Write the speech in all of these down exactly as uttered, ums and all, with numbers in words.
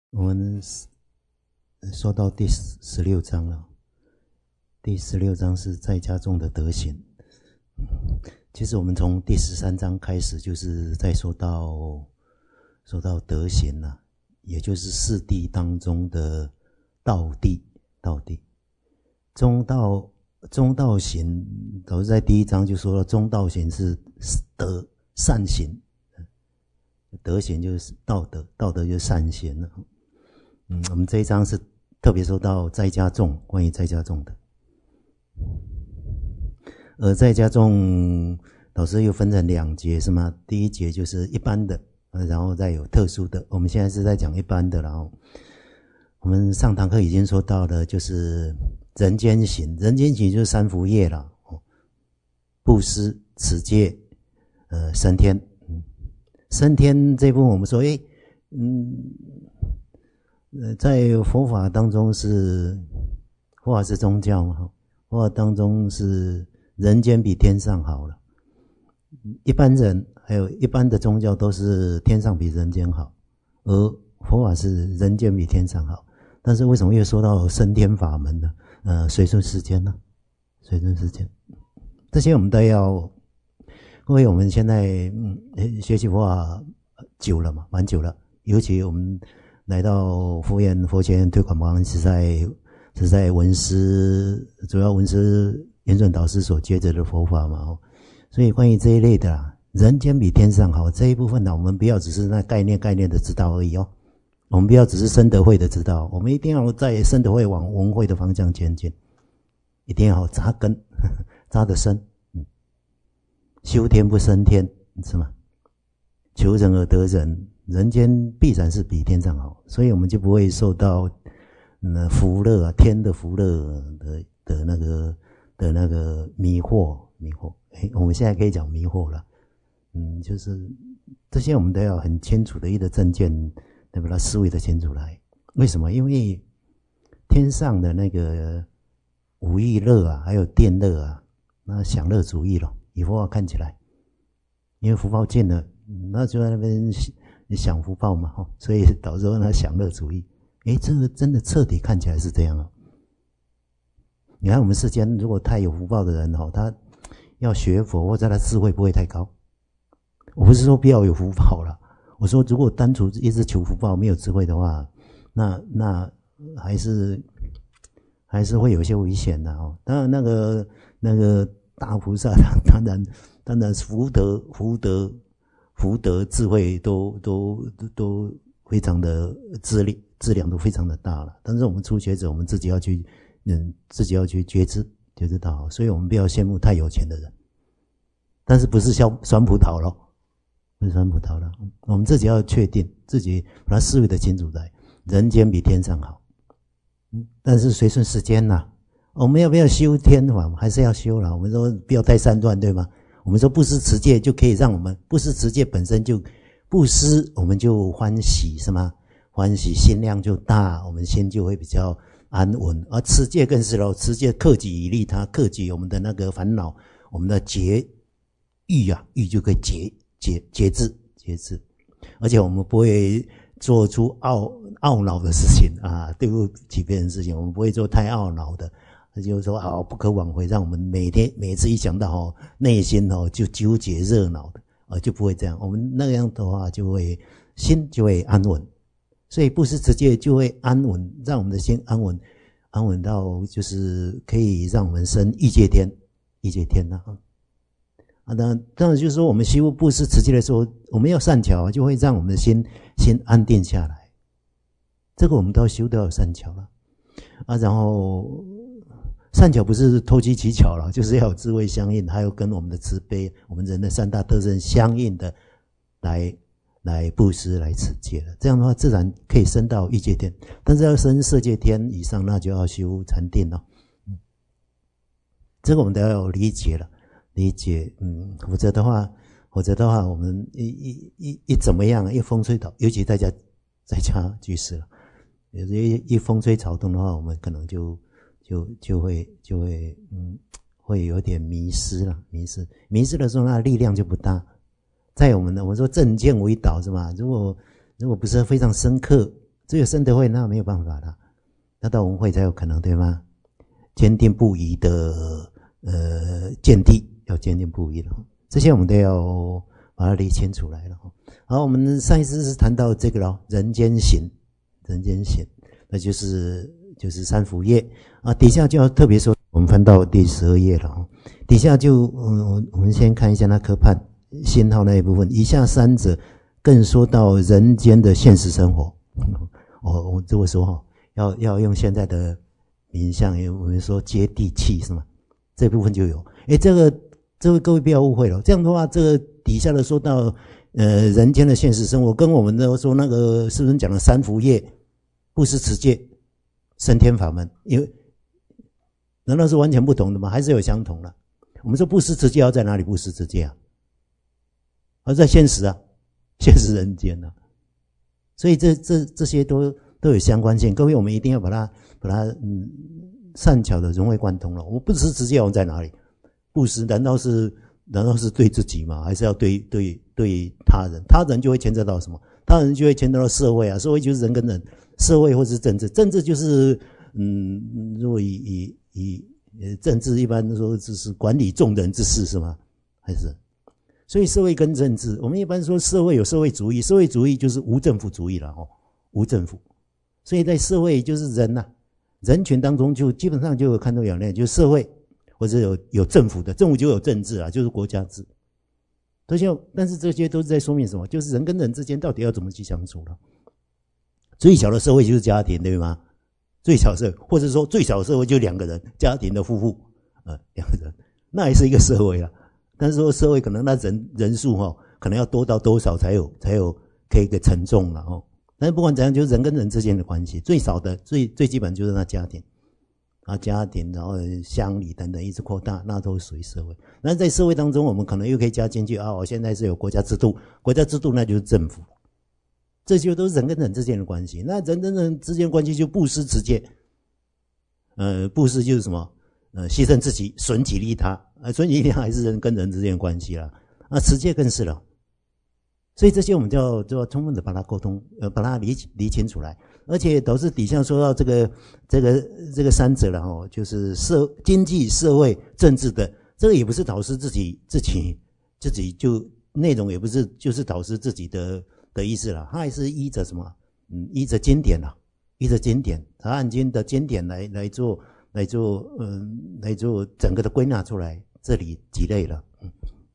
我们说到第十六章了，第十六章是在家中的德行。其实我们从第十三章开始，就是在说到说到德行了，也就是四谛当中的道谛。道谛，中道中道行，导致在第一章就说了，中道行是德善行，德行就是道德，道德就是善行了。嗯，我们这一章是特别说到在家众，关于在家众的。而在家众，老师又分成两节，是吗？第一节就是一般的，然后再有特殊的。我们现在是在讲一般的，然后我们上堂课已经说到了，就是人间行，人间行就是三福业了，布施、持戒、呃，升天。嗯，升天这部分我们说，诶，嗯，呃，在佛法当中是，佛法是宗教嘛，佛法当中是人间比天上好了。一般人还有一般的宗教都是天上比人间好，而佛法是人间比天上好。但是为什么又说到升天法门呢？呃，随顺时间呢？随顺时间，这些我们都要，因为我们现在嗯学习佛法久了嘛，蛮久了，尤其我们来到佛院佛学院推广班是在是在文思，主要文思圆准导师所接着的佛法嘛，所以关于这一类的啦，人间比天上好这一部分呢，我们不要只是那概念概念的知道而已哦。我们不要只是深德会的知道，我们一定要在深德会往文会的方向前进，一定要扎根，呵呵扎得深。嗯，修天不生天，是吗？求人而得人，人间必然是比天上好，所以我们就不会受到嗯福乐啊天的福乐的的那个的那个迷惑迷惑。诶，我们现在可以讲迷惑了，嗯，就是这些我们都要很清楚的一个正见。对把它思维的清楚来，为什么？因为天上的那个五欲乐啊，还有电乐啊，那享乐主义了。以佛法看起来，因为福报尽了，那就在那边享福报嘛，所以导致那享乐主义。诶，这个真的彻底看起来是这样啊。你看我们世间如果太有福报的人哈，他要学佛或者他智慧不会太高。我不是说不要有福报了。我说，如果单纯一直求福报，没有智慧的话，那那还是还是会有一些危险的哦。当然，那个那个大菩萨，当然当然福德福德福德智慧都都都非常的质力质量都非常的大了。但是我们初学者，我们自己要去嗯自己要去觉知觉知到，所以我们不要羡慕太有钱的人，但是不是酸酸葡萄咯。不是酸葡萄了，我们自己要确定自己把它思维的清楚在，人间比天上好。嗯，但是随顺时间呐、啊，我们要不要修天法？还是要修了。我们说不要太散乱，对吗？我们说布施持戒就可以让我们布施持戒本身就布施，我们就欢喜，是吗？欢喜心量就大，我们心就会比较安稳。而持戒更是咯，持戒克己以利他，克己我们的那个烦恼，我们的节欲啊，欲就可以节。节节制节制，而且我们不会做出懊懊恼的事情啊，对不起别人的事情，我们不会做太懊恼的，就是说好不可挽回，让我们每天每次一想到哦，内心哦就纠结热闹的啊，就不会这样。我们那样的话就会心就会安稳，所以布施持戒就会安稳，让我们的心安稳，安稳到就是可以让我们生欲界天，欲界天呐、啊。啊，当然，当然就是说，我们修布施持戒的时候，我们要善巧，就会让我们的心心安定下来。这个我们都要修，都要有善巧了啊。然后善巧不是投机取巧了，就是要有智慧相应，还有跟我们的慈悲、我们人的三大特征相应的来来布施、来持戒了。这样的话，自然可以升到欲界天。但是要升色界天以上，那就要修禅定了。嗯，这个我们都要有理解了。理解，嗯，否则的话，否则的话，我们一一一一怎么样，一风吹草，尤其在家在家居士了，有时一一风吹草动的话，我们可能就就就会就会嗯，会有点迷失了，迷失迷失的时候，那力量就不大。在我们的我们说正见为导是吧？如果如果不是非常深刻只有生德慧那没有办法了，那到文慧才有可能，对吗？坚定不移的呃见地，要坚定不移的，这些我们都要把它理清楚来了。好，我们上一次是谈到这个咯，人间行，人间行，那就是就是三福业啊。底下就要特别说，我们翻到第十二页了哦。底下就嗯，我们先看一下那科判信号那一部分。以下三者更说到人间的现实生活。哦，我这么说哈，要要用现在的名相，我们说接地气是吗？这部分就有。诶，这个这位各位不要误会了。这样的话，这个底下的说到呃人间的现实生活，跟我们的说那个是不是讲的三福业、布施持戒、升天法门，因为难道是完全不同的吗？还是有相同的？我们说布施持戒要在哪里布施持戒啊？而在现实啊，现实人间啊。所以这这这些都都有相关性，各位我们一定要把它把它嗯善巧的融会贯通了。我布施持戒要在哪里？布施难道是难道是对自己吗？还是要对对对他人？他人就会牵扯到什么？他人就会牵扯到社会啊，社会就是人跟人，社会或是政治，政治就是嗯，如果以以以呃政治一般说就是管理众人之事是吗？还是？所以社会跟政治，我们一般说社会有社会主义，社会主义就是无政府主义了哦，无政府。所以在社会就是人呐、啊，人群当中就基本上就有看到两类，就是社会或者有有政府的，政府就有政治啊，就是国家制。这些，但是这些都是在说明什么？就是人跟人之间到底要怎么去相处了。最小的社会就是家庭，对吗？最小社会，或者说最小的社会就两个人，家庭的夫妇，呃，两个人，那也是一个社会啊。但是说社会可能那人人数哈、哦，可能要多到多少才有才有可以给承重了哦。但是不管怎样，就是人跟人之间的关系，最少的最最基本就是那家庭，啊家庭，然后乡里等等一直扩大，那都属于社会。那在社会当中，我们可能又可以加进去啊，我现在是有国家制度，国家制度那就是政府，这些都是人跟人之间的关系。那人跟人之间的关系就布施持戒，呃，布施就是什么？呃，牺牲自己，损己利他。啊，损己利他还是人跟人之间的关系啦。啊，持戒更是了。所以这些我们就要就要充分的把它沟通，呃，把它理理清楚来。而且导致底下说到这个这个这个三者了哦，就是社经济、社会、政治的，这个也不是导师自己自己自己就内容也不是就是导师自己的的意思了，他还是依着什么？嗯，依着经典啦，依着经典，他按经的经典来来做来做嗯来做整个的归纳出来。这里几类了，嗯，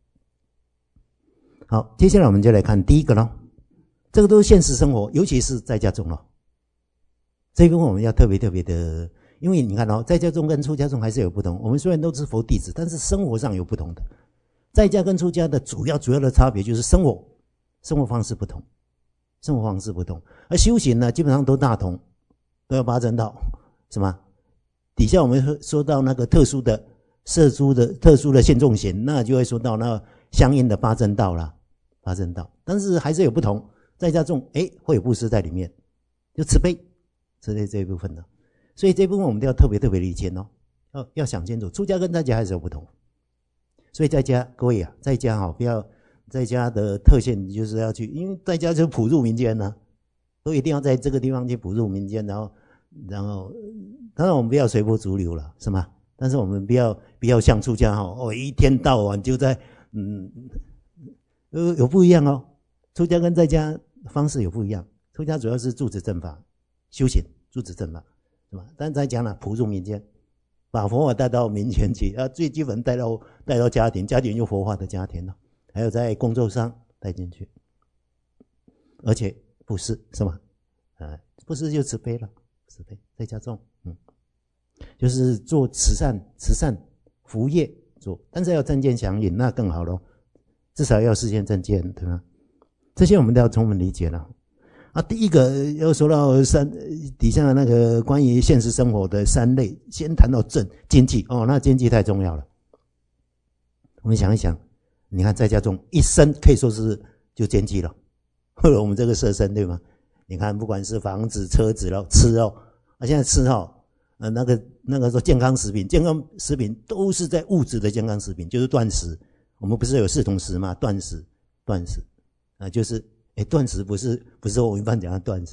好，接下来我们就来看第一个咯，这个都是现实生活，尤其是在家中了。这个我们要特别特别的，因为你看哦，在家中跟出家中还是有不同。我们虽然都是佛弟子，但是生活上有不同的。在家跟出家的主要主要的差别就是生活，生活方式不同，生活方式不同。而修行呢，基本上都大同，都要八正道，是吗？底下我们说到那个特殊的。摄诸的特殊的现众行，那就会说到那相应的八正道啦，八正道，但是还是有不同。在家中，诶，会有布施在里面，就慈悲，慈悲这一部分的。所以这一部分我们都要特别特别理清哦，要要想清楚，出家跟在家还是有不同。所以在家，各位啊，在家哈、哦，不要在家的特性就是要去，因为在家就普入民间呢、啊，都一定要在这个地方去普入民间，然后然后，当然我们不要随波逐流了，是吗？但是我们不要不要像出家哦，一天到晚就在嗯，有有不一样哦。出家跟在家方式有不一样。出家主要是住持正法修行，住持正法是吧？但在家呢，普入民间，把佛法带到民间去啊，最基本带到带到家庭，家庭就佛化的家庭了，还有在工作上带进去，而且布施是吧？啊，布施就慈悲了，慈悲在家中，嗯。就是做慈善、慈善福业做，但是要正见响应，那更好咯，至少要实现正见，对吗？这些我们都要充分理解了。啊，第一个要说到三底下那个关于现实生活的三类，先谈到正经济哦，那经济太重要了。我们想一想，你看在家中一生可以说是就经济了，或者我们这个色身对吗？你看不管是房子、车子了，吃哦，啊现在吃哦。呃，那个那个说健康食品，健康食品都是在物质的健康食品，就是断食。我们不是有四种食吗？断食，断食，啊、呃，就是，诶，断食不是不是我们一般讲的断食啊，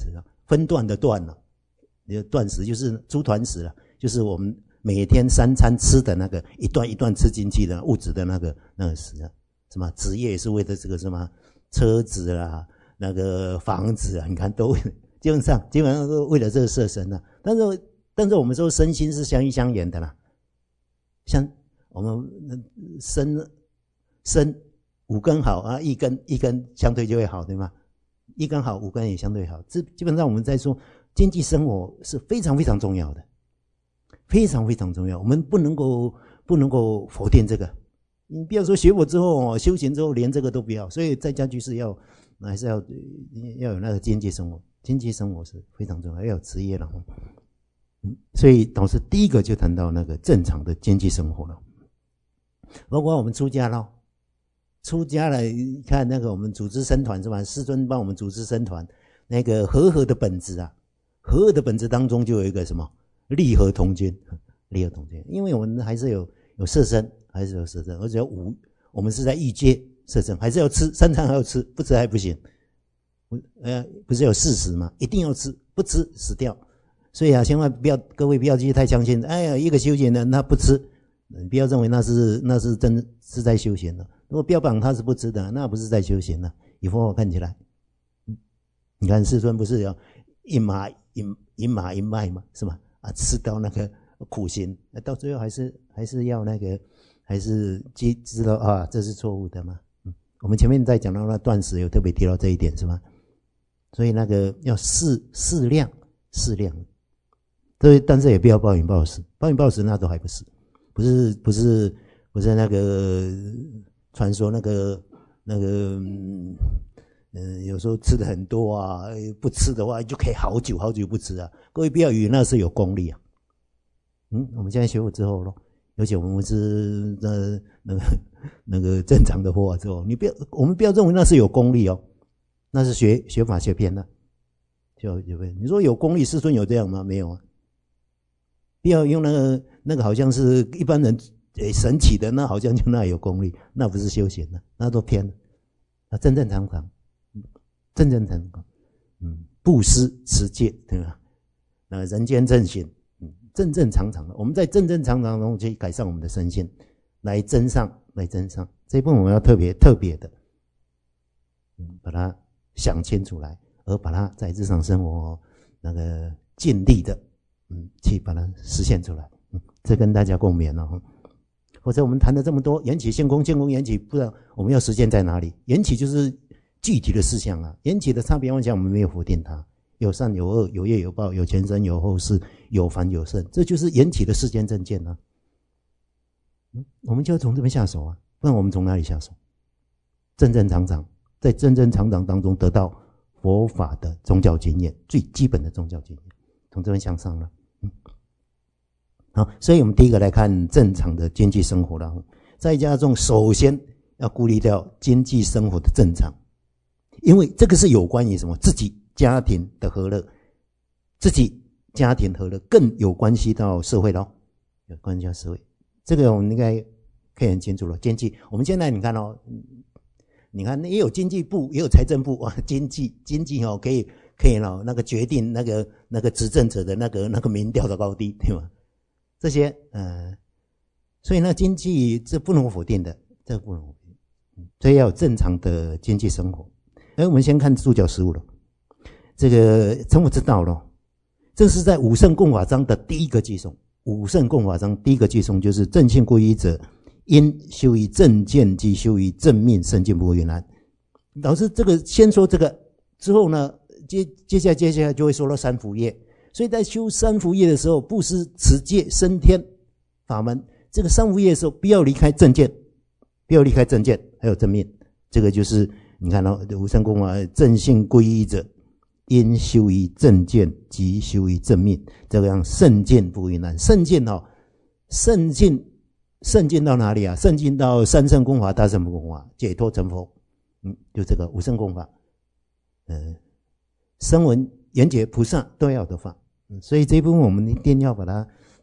分段的段了，断食就是猪团食了，就是我们每天三餐吃的那个一段一段吃进去的物质的那个那个食啊，什么职业也是为了这个什么车子啦、那个房子啊，你看都基本上基本上都为了这个色身啊。但是但是我们说身心是相依相连的啦，像我们身身五根好啊，一根一根相对就会好，对吗？一根好，五根也相对好。这基本上我们在说经济生活是非常非常重要的，非常非常重要。我们不能够不能够否定这个。你不要说学佛之后修行之后连这个都不要，所以在家居士要还是要要有那个经济生活，经济生活是非常重要，要有职业了。嗯，所以导师第一个就谈到那个正常的经济生活了，包括我们出家了。出家了，看那个我们组织僧团是吧？师尊帮我们组织僧团，那个和合的本质啊，和合的本质当中就有一个什么利合同居，利合同居，因为我们还是有有色身，还是有色身，而且有五，我们是在欲界色身，还是要吃，三餐还要吃，不吃还不行。呃，不是有四食吗？一定要吃，不吃死掉。所以啊，千万不要，各位不要去太相信。哎呀，一个修行人他不吃，你不要认为那是那是真是在修行的。如果标榜他是不吃的，那不是在修行了。以佛看起来，嗯，你看世尊不是有一马一一马一脉嘛，是吗？啊，吃到那个苦行，到最后还是还是要那个，还是知知道啊，这是错误的嘛。嗯，我们前面在讲到那断食有特别提到这一点，是吗？所以那个要适适量适量，对，但是也不要暴饮暴食，暴饮暴食那都还不是，不是不是不是那个。传说那个那个嗯、呃，有时候吃的很多啊，不吃的话就可以好久好久不吃啊。各位不要以为那是有功力啊。嗯，我们现在学佛之后咯，尤其我们是那那个那个正常的佛法之后，你不要我们不要认为那是有功力哦，那是学学法学偏了。就就你说有功力，世尊有这样吗？没有啊。不要用那个那个好像是一般人。诶，神奇的那好像就那有功力，那不是修行的，那都偏了。啊，正正常常，正正常常，嗯，布施持戒，对吧？那人间正行，嗯，正正常常的，我们在正正常常中去改善我们的身心，来增上，来增上。这一部分我们要特别特别的，嗯，把它想清楚来，而把它在日常生活那个尽力的，嗯，去把它实现出来。嗯，这跟大家共勉了哈。或者我们谈了这么多缘起性空，性空缘起，不知道我们要实践在哪里？缘起就是具体的事项啊，缘起的差别妄想我们没有否定它，有善有恶，有业有报，有前生有后世，有凡有圣，这就是缘起的世间正见啊。嗯，我们就要从这边下手啊，不然我们从哪里下手？正正常常在正正常常当中得到佛法的宗教经验，最基本的宗教经验，从这边向上了。嗯。好，所以我们第一个来看正常的经济生活了。在家中，首先要顾虑到经济生活的正常，因为这个是有关于什么？自己家庭的和乐，自己家庭和乐更有关系到社会咯，有关系到社会。这个我们应该可以很清楚了。经济，我们现在你看哦，你看也有经济部，也有财政部啊，经济经济哦，可以可以哦，那个决定那个那个执政者的那个那个民调的高低，对吗？这些呃，所以呢，经济这不能否定的，这不能否定，所以要有正常的经济生活。而我们先看注脚十五了，这个成佛之道了，这是在五圣供法章的第一个偈颂。五圣供法章第一个偈颂就是正信皈依者，因修于正见及修于正命，圣境不会云难。老师这个先说这个之后呢，接接下来接下来就会说到三福业。所以在修三福业的时候，布施、持戒、升天法门，这个三福业的时候，不要离开正见，不要离开正见，还有正命。这个就是你看到、哦、五圣供法，正信皈依者，因修于正见及修于正命，这个样圣境不为难。圣境哦，圣境圣境到哪里啊？圣境到三圣供法、大圣供法，解脱成佛。嗯，就这个五圣供法，呃，声闻缘觉菩萨都要得法。所以这一部分我们一定要把它把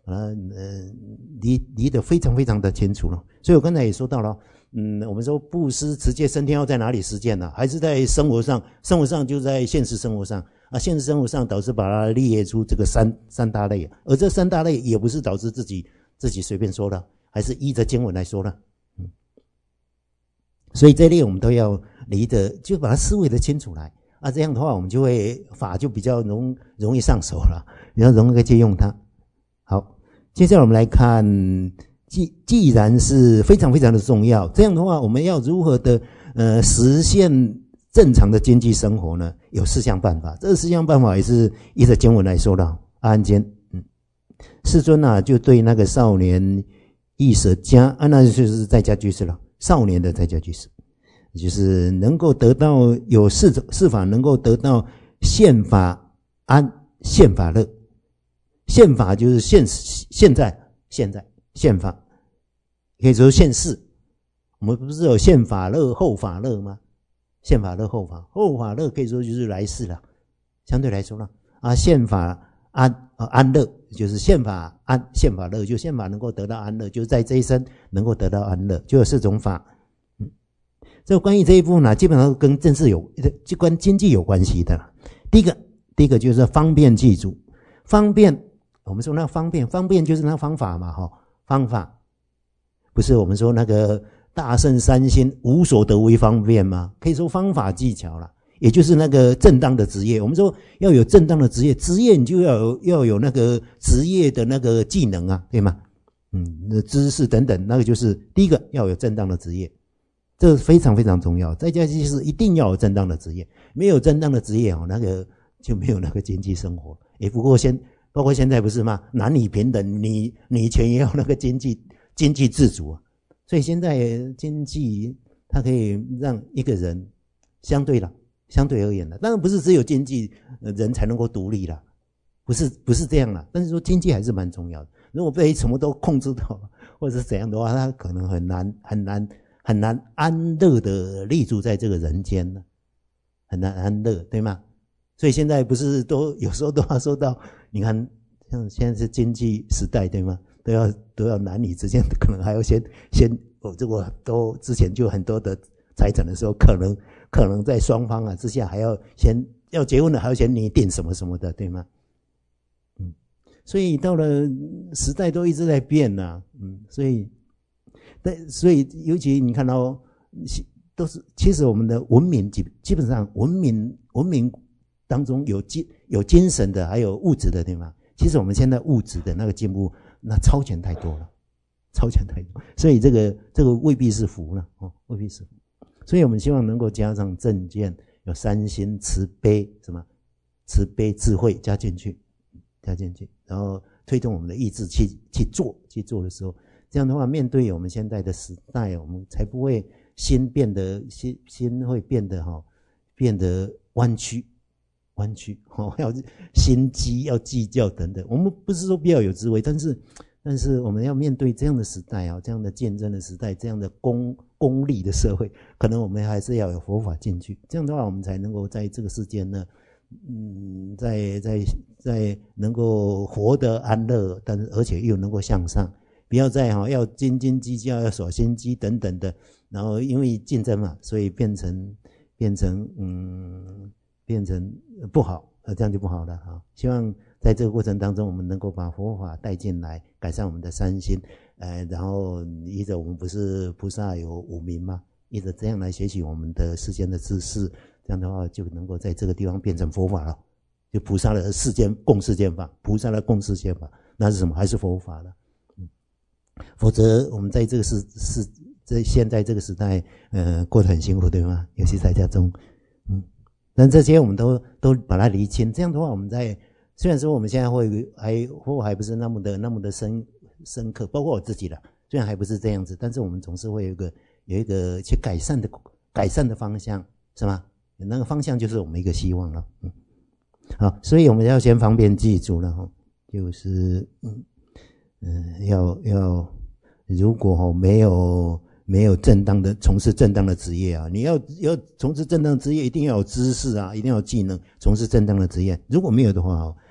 把它呃离离得非常非常的清楚了。所以我刚才也说到了，嗯，我们说布施、持戒、升天要在哪里实践呢？还是在生活上？生活上就在现实生活上啊，现实生活上导师把它列出这个三三大类，而这三大类也不是导师自己自己随便说的，还是依着经文来说的。嗯，所以这类我们都要离得，就把它思维的清楚来啊，这样的话我们就会法就比较容容易上手了，比较容易去用它。好。接下来我们来看，既既然是非常非常的重要，这样的话，我们要如何的呃实现正常的经济生活呢？有四项办法，这四项办法也是依着经文来说的。阿含经，嗯，世尊啊，就对那个少年易舍家啊，那就是在家居士了，少年的在家居士，就是能够得到有四种四法，能够得到现法安、现法乐。现法就是现现在现在现法，可以说现世。我们不是有现法乐、后法乐吗？现法乐、后法后法乐可以说就是来世了，相对来说了啊。现法安啊安乐就是现法安，现法乐就现法能够得到安乐，就是在这一生能够得到安乐，就有四种法。嗯，这关于这一部分呢，基本上跟政治有就跟经济有关系的了。第一个，第一个就是方便记住，方便。我们说那方便，方便就是那方法嘛，哈，方法不是我们说那个大圣三心无所得为方便吗？可以说方法技巧啦，也就是那个正当的职业。我们说要有正当的职业，职业你就要有要有那个职业的那个技能啊，对吗？嗯，那知识等等，那个就是第一个要有正当的职业，这非常非常重要。在家居士一定要有正当的职业，没有正当的职业哦，那个就没有那个经济生活。也不过先。包括现在不是吗？男女平等，女女权也要那个经济经济自主啊。所以现在经济它可以让一个人相对了，相对而言的，当然不是只有经济人才能够独立啦，不是不是这样啦。但是说经济还是蛮重要的。如果被什么都控制到，或者是怎样的话，他可能很难很难很难安乐的立足在这个人间呢，很难安乐，对吗？所以现在不是都有时候都要说到，你看像现在是经济时代，对吗？都要都要男女之间可能还要先先哦，这个都之前就很多的财产的时候，可能可能在双方啊之下还要先要结婚了，还要先拟定什么什么的，对吗？嗯，所以到了时代都一直在变呐、啊，嗯，所以但所以尤其你看到都是其实我们的文明基基本上文明文明。当中有精有精神的，还有物质的，对吗？其实我们现在物质的那个进步，那超前太多了，超前太多，所以这个这个未必是福了哦，未必是福。所以我们希望能够加上正见，有三心、慈悲，什么慈悲、智慧加进去，加进去，然后推动我们的意志去去做，去做的时候，这样的话，面对我们现在的时代，我们才不会心变得心心会变得哈、哦，变得弯曲。弯曲哦，要心机，要计较等等。我们不是说不要有智慧，但是，但是我们要面对这样的时代啊，这样的竞争的时代，这样的功功利的社会，可能我们还是要有佛法进去。这样的话，我们才能够在这个世间呢，嗯，在在在能够活得安乐，但是而且又能够向上，不要再哈、哦、要斤斤计较，要耍心机等等的。然后因为竞争嘛，所以变成变成嗯。变成不好，这样就不好了哈。希望在这个过程当中，我们能够把佛法带进来，改善我们的三心，呃，然后依着我们不是菩萨有五明吗？依着这样来学习我们的世间的知识，这样的话就能够在这个地方变成佛法了，就菩萨的世间共世间法，菩萨的共世间法，那是什么？还是佛法了。嗯，否则我们在这个世世在现在这个时代，呃，过得很辛苦，对吗？尤其在家中，嗯。但这些我们都都把它厘清，这样的话，我们在虽然说我们现在会还或还不是那么的那么的深深刻，包括我自己了，虽然还不是这样子，但是我们总是会有一个有一个去改善的改善的方向，是吗？那个方向就是我们一个希望了，嗯，好，所以我们要先方便记住了哈，就是嗯嗯，要要如果哈没有。没有正当的从事正当的职业啊！你要要从事正当的职业，一定要有知识啊，一定要有技能，从事正当的职业。如果没有的话，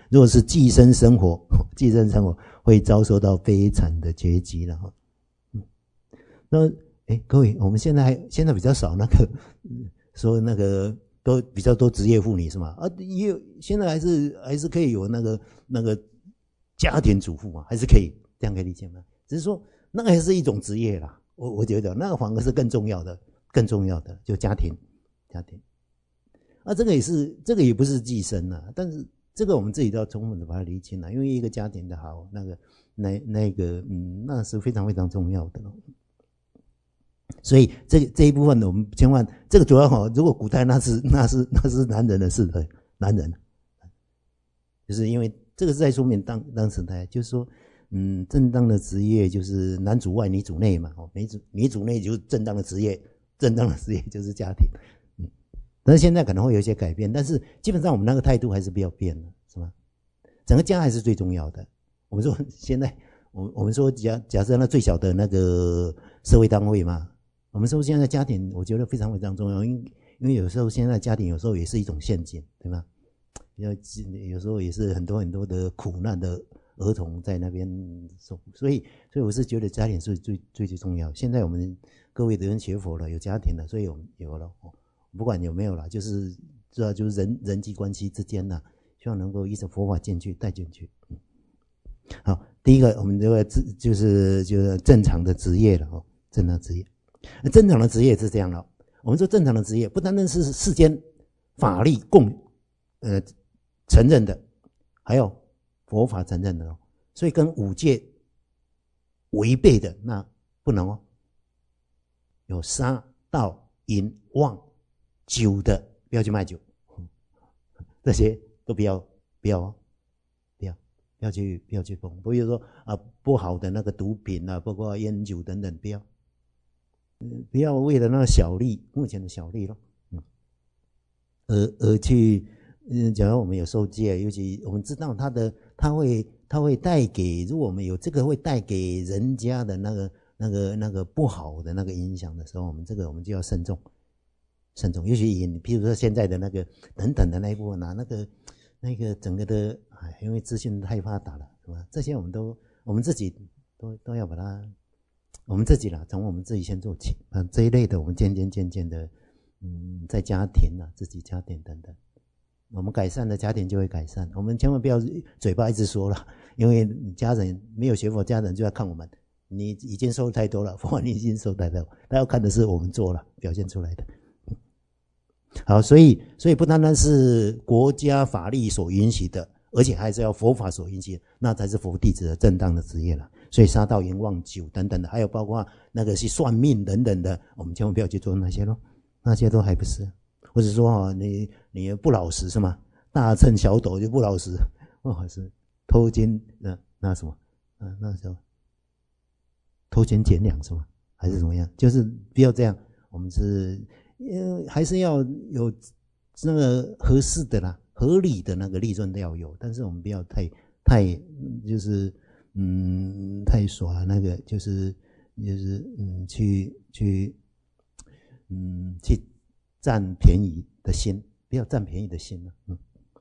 如果是寄生生活，寄生生活会遭受到悲惨的结局了哈。嗯，那哎，各位，我们现在还现在比较少那个说那个都比较多职业妇女是吗？啊，也有现在还是还是可以有那个那个家庭主妇嘛，还是可以这样可以理解吗？只是说那个还是一种职业啦，我我觉得那个反而是更重要的，更重要的就家庭家庭。啊，这个也是这个也不是寄生啊，但是这个我们自己都要充分的把它理清了，因为一个家庭的好，那个那那个嗯，那是非常非常重要的。所以这这一部分呢，我们千万这个主要哈，如果古代那是那是那是男人的事的，男人，就是因为这个是在说明当当时代，就是说，嗯，正当的职业就是男主外女主内嘛，哦，女主女主内就是正当的职业，正当的职业就是家庭，嗯，但是现在可能会有一些改变，但是基本上我们那个态度还是不要变了，是吧？整个家还是最重要的。我们说现在，我我们说假假设那最小的那个社会单位嘛。我们说现在家庭，我觉得非常非常重要，因为因为有时候现在家庭有时候也是一种陷阱，对吗？有有时候也是很多很多的苦难的儿童在那边受苦，所以所以我是觉得家庭是最最最重要。现在我们各位的人学佛了，有家庭了，所以我们有了，不管有没有了，就是主要就是人人际关系之间呢，希望能够依着佛法进去带进去。嗯，好，第一个我们这个就是就是正常的职业了哦，正常职业。正常的职业是这样了，我们说正常的职业不单单是世间法律共呃承认的，还有佛法承认的哦，所以跟五戒违背的那不能哦。有杀盗淫妄酒的不要去卖酒，这些都不要不要哦，不要不要去不要去碰，比如说啊不好的那个毒品啊，包括烟酒等等，不要。不要为了那个小利，目前的小利咯，嗯，而而去，嗯，假如我们有受戒，尤其我们知道它的，它会，它会带给，如果我们有这个会带给人家的那个、那个、那个不好的那个影响的时候，我们这个我们就要慎重，慎重。尤其以，譬如说现在的那个等等的那一部分啊，那个、那个整个的，哎，因为资讯太发达了，是吧？这些我们都，我们自己都都要把它。我们自己啦，从我们自己先做起啊，这一类的，我们渐渐渐渐的，嗯，在家庭啊，自己家庭等等，我们改善了，家庭就会改善。我们千万不要嘴巴一直说了，因为家人没有学佛，家人就要看我们，你已经受太多了，佛你已经受太多，他要看的是我们做了表现出来的。好，所以所以不单单是国家法律所允许的，而且还是要佛法所允许的，那才是佛弟子的正当的职业了。所以杀盗淫妄酒等等的，还有包括那个是算命等等的，我们千万不要去做那些咯，那些都还不是。或者说啊，你你不老实是吗？大乘小斗就不老实，哦是偷奸那那什么啊那什么偷奸减两是吗？还是怎么样？就是不要这样，我们是呃还是要有那个合适的啦，合理的那个利润都要有，但是我们不要太太就是。嗯，太耍那个就是就是嗯，去去嗯去占便宜的心，不要占便宜的心了。嗯，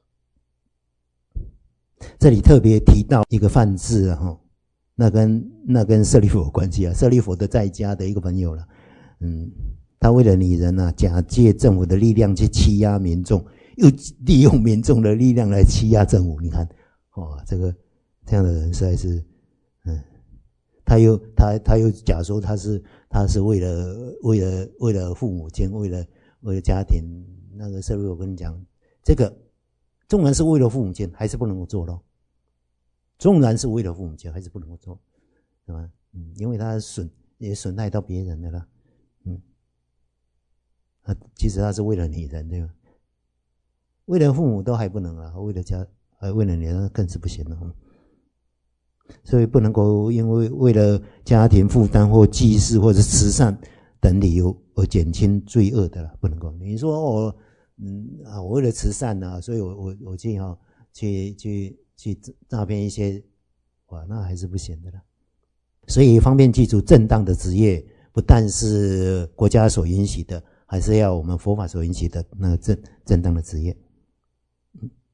这里特别提到一个梵志啊，哈，那跟那跟舍利弗有关系啊，舍利弗的在家的一个朋友了，嗯，他为了女人啊，假借政府的力量去欺压民众，又利用民众的力量来欺压政府，你看，哦，这个。这样的人实在是，嗯，他又他他又假说他是他是为了为了为了父母亲，为了为了家庭，那个社会我跟你讲，这个纵然是为了父母亲，还是不能够做咯。纵然是为了父母亲，还是不能够做，是吧？嗯，因为他损也损害到别人的啦，嗯，他其实他是为了女人，对吧？为了父母都还不能啊，为了家，还为了女人更是不行了。所以不能够因为为了家庭负担或祭祀或者慈善等理由而减轻罪恶的了，不能够。你说我、哦、嗯啊，我为了慈善啊，所以我我我去哈、哦、去去去诈骗一些，哇，那还是不行的了。所以方便记住，正当的职业不但是国家所允许的，还是要我们佛法所允许的那个正正当的职业。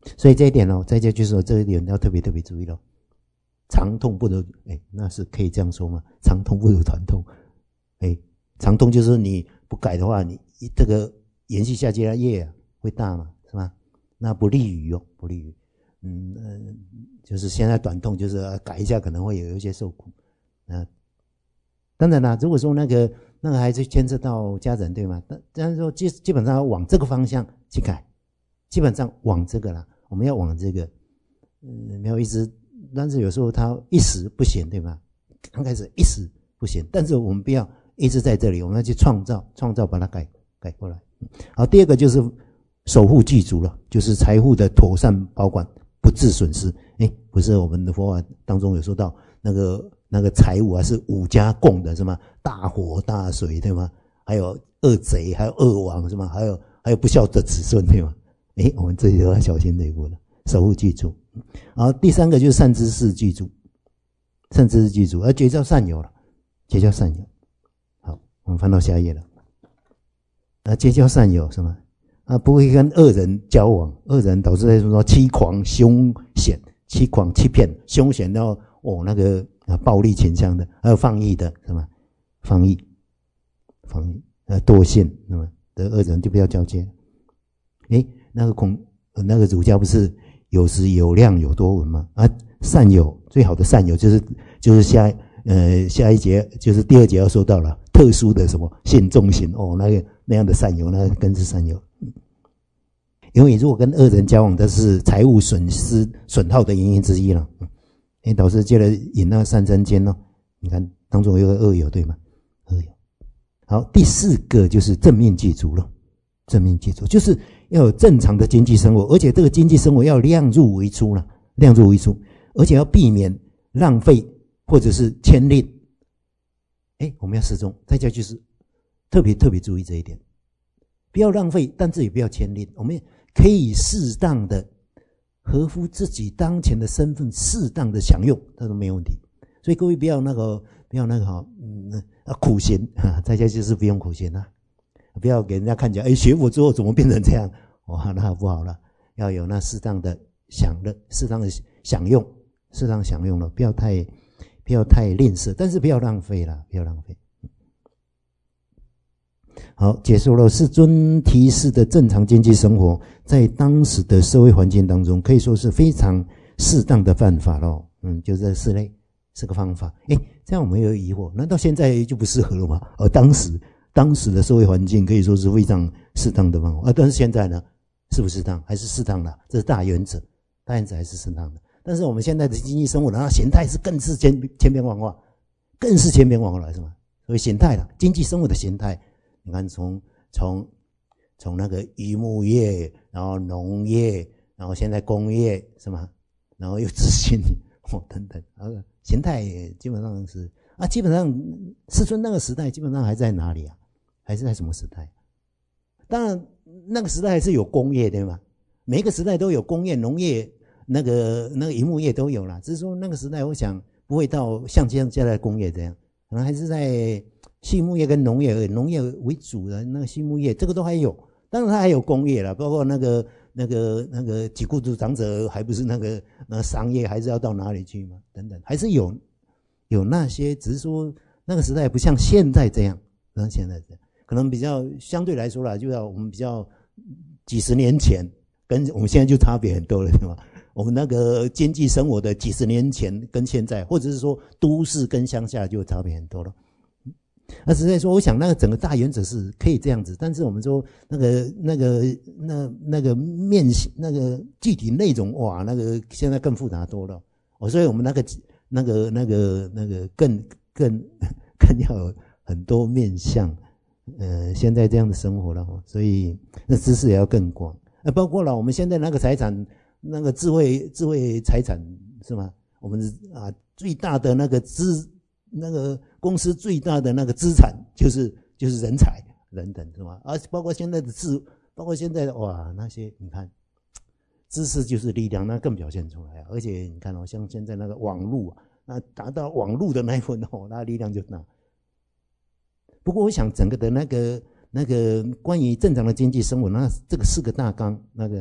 所以这一点哦，在这就是说这一点要特别特别注意咯。长痛不如，哎，那是可以这样说吗？长痛不如短痛。哎，长痛就是你不改的话，你这个延续下去的业啊会大嘛，是吧？那不利于哦，不利于。嗯嗯、呃，就是现在短痛，就是改一下可能会有一些受苦。啊，当然啦，如果说那个那个还是牵涉到家人，对吗？但但是说基基本上要往这个方向去改，基本上往这个啦，我们要往这个，嗯，没有一直，但是有时候他一时不行，对吗？刚开始一时不行，但是我们不要一直在这里，我们要去创造，创造把它改改过来。好，第二个就是守护具足了，就是财富的妥善保管，不致损失。哎，不是我们的佛法当中有说到那个。那个财物啊是五家共的是吗？大火大水对吗？还有恶贼，还有恶王是吗？还有还有不孝的子孙对吗？诶，我们这里都要小心这一步了，守护具足。然后第三个就是善知识具足，善知识具足，而结交善友了，结交善友。好，我们翻到下一页了。啊，结交善友是吗？啊，不会跟恶人交往，恶人导致什么说欺狂、凶险、欺狂、欺骗、凶险，然后哦那个。啊，暴力倾向的，还有放逸的，是吗？放逸，放逸，呃，惰性，是吗？的恶人就不要交接。诶，那个孔，那个儒家不是有时有量有多闻吗？啊，善友最好的善友就是就是下呃下一节就是第二节要说到了特殊的什么信众行哦，那个那样的善友，那更是善友。因为如果跟恶人交往，这是财务损失损耗的原因之一了。哎，导师接着引那个善真间哦，你看当中有个恶友对吗？恶友。好，第四个就是正面具足了，正面具足就是要有正常的经济生活，而且这个经济生活要量入为出了，量入为出，而且要避免浪费或者是牵令。哎，我们要始终，大家就是特别特别注意这一点，不要浪费，但是也不要牵令，我们可以适当的。合乎自己当前的身份，适当的享用，这都没有问题。所以各位不要那个，不要那个哈，嗯，啊苦行啊，在家就是不用苦行啊，不要给人家看起来，哎，学佛之后怎么变成这样？哇，那不好了。要有那适当的享乐，适当的享用，适当享用了，不要太，不要太吝啬，但是不要浪费了，不要浪费。好，解说了世尊提示的正常经济生活，在当时的社会环境当中，可以说是非常适当的办法咯。嗯，就这四类是个方法。诶，这样我们有疑惑，难道现在就不适合了吗？而当时当时的社会环境可以说是非常适当的方法，啊，但是现在呢，适不适当？还是适当的，这是大原则，大原则还是适当的。但是我们现在的经济生活，那形态是更是千千变万化，更是千变万化了，是吗？所以形态了，经济生活的形态。你看从，从从从那个渔牧业，然后农业，然后现在工业是吗？然后又资讯哦等等，啊，形态基本上是啊，基本上世尊那个时代基本上还在哪里啊？还是在什么时代？当然那个时代还是有工业对吗？每一个时代都有工业、农业，那个那个渔牧业都有啦。只是说那个时代，我想不会到像现在的工业这样，可能还是在。畜牧业跟农业，农业为主的那个畜牧业，这个都还有。当然它还有工业啦，包括那个那个那个几库组长者，还不是那个那个商业，还是要到哪里去嘛？等等，还是有有那些，只是说那个时代不像现在这样，不像现在这样，可能比较相对来说啦，就要我们比较几十年前跟我们现在就差别很多了，对吧？我们那个经济生活的几十年前跟现在，或者是说都市跟乡下就差别很多了。那实在说，我想那个整个大原则是可以这样子，但是我们说那个那个那那个面那个具体内容，哇，那个现在更复杂多了。哦，所以我们那个那个那个那个更更更要有很多面向，呃，现在这样的生活了，所以那知识也要更广。那包括了我们现在那个财产，那个智慧智慧财产是吗？我们啊最大的那个资。那个公司最大的那个资产就是就是人才人等是吗？而包括现在的智，包括现在的哇那些你看，知识就是力量，那更表现出来啊！而且你看哦，像现在那个网络啊，那达到网络的那一份哦，那力量就大。不过我想整个的那个那个关于正常的经济生活，那这个四个大纲那个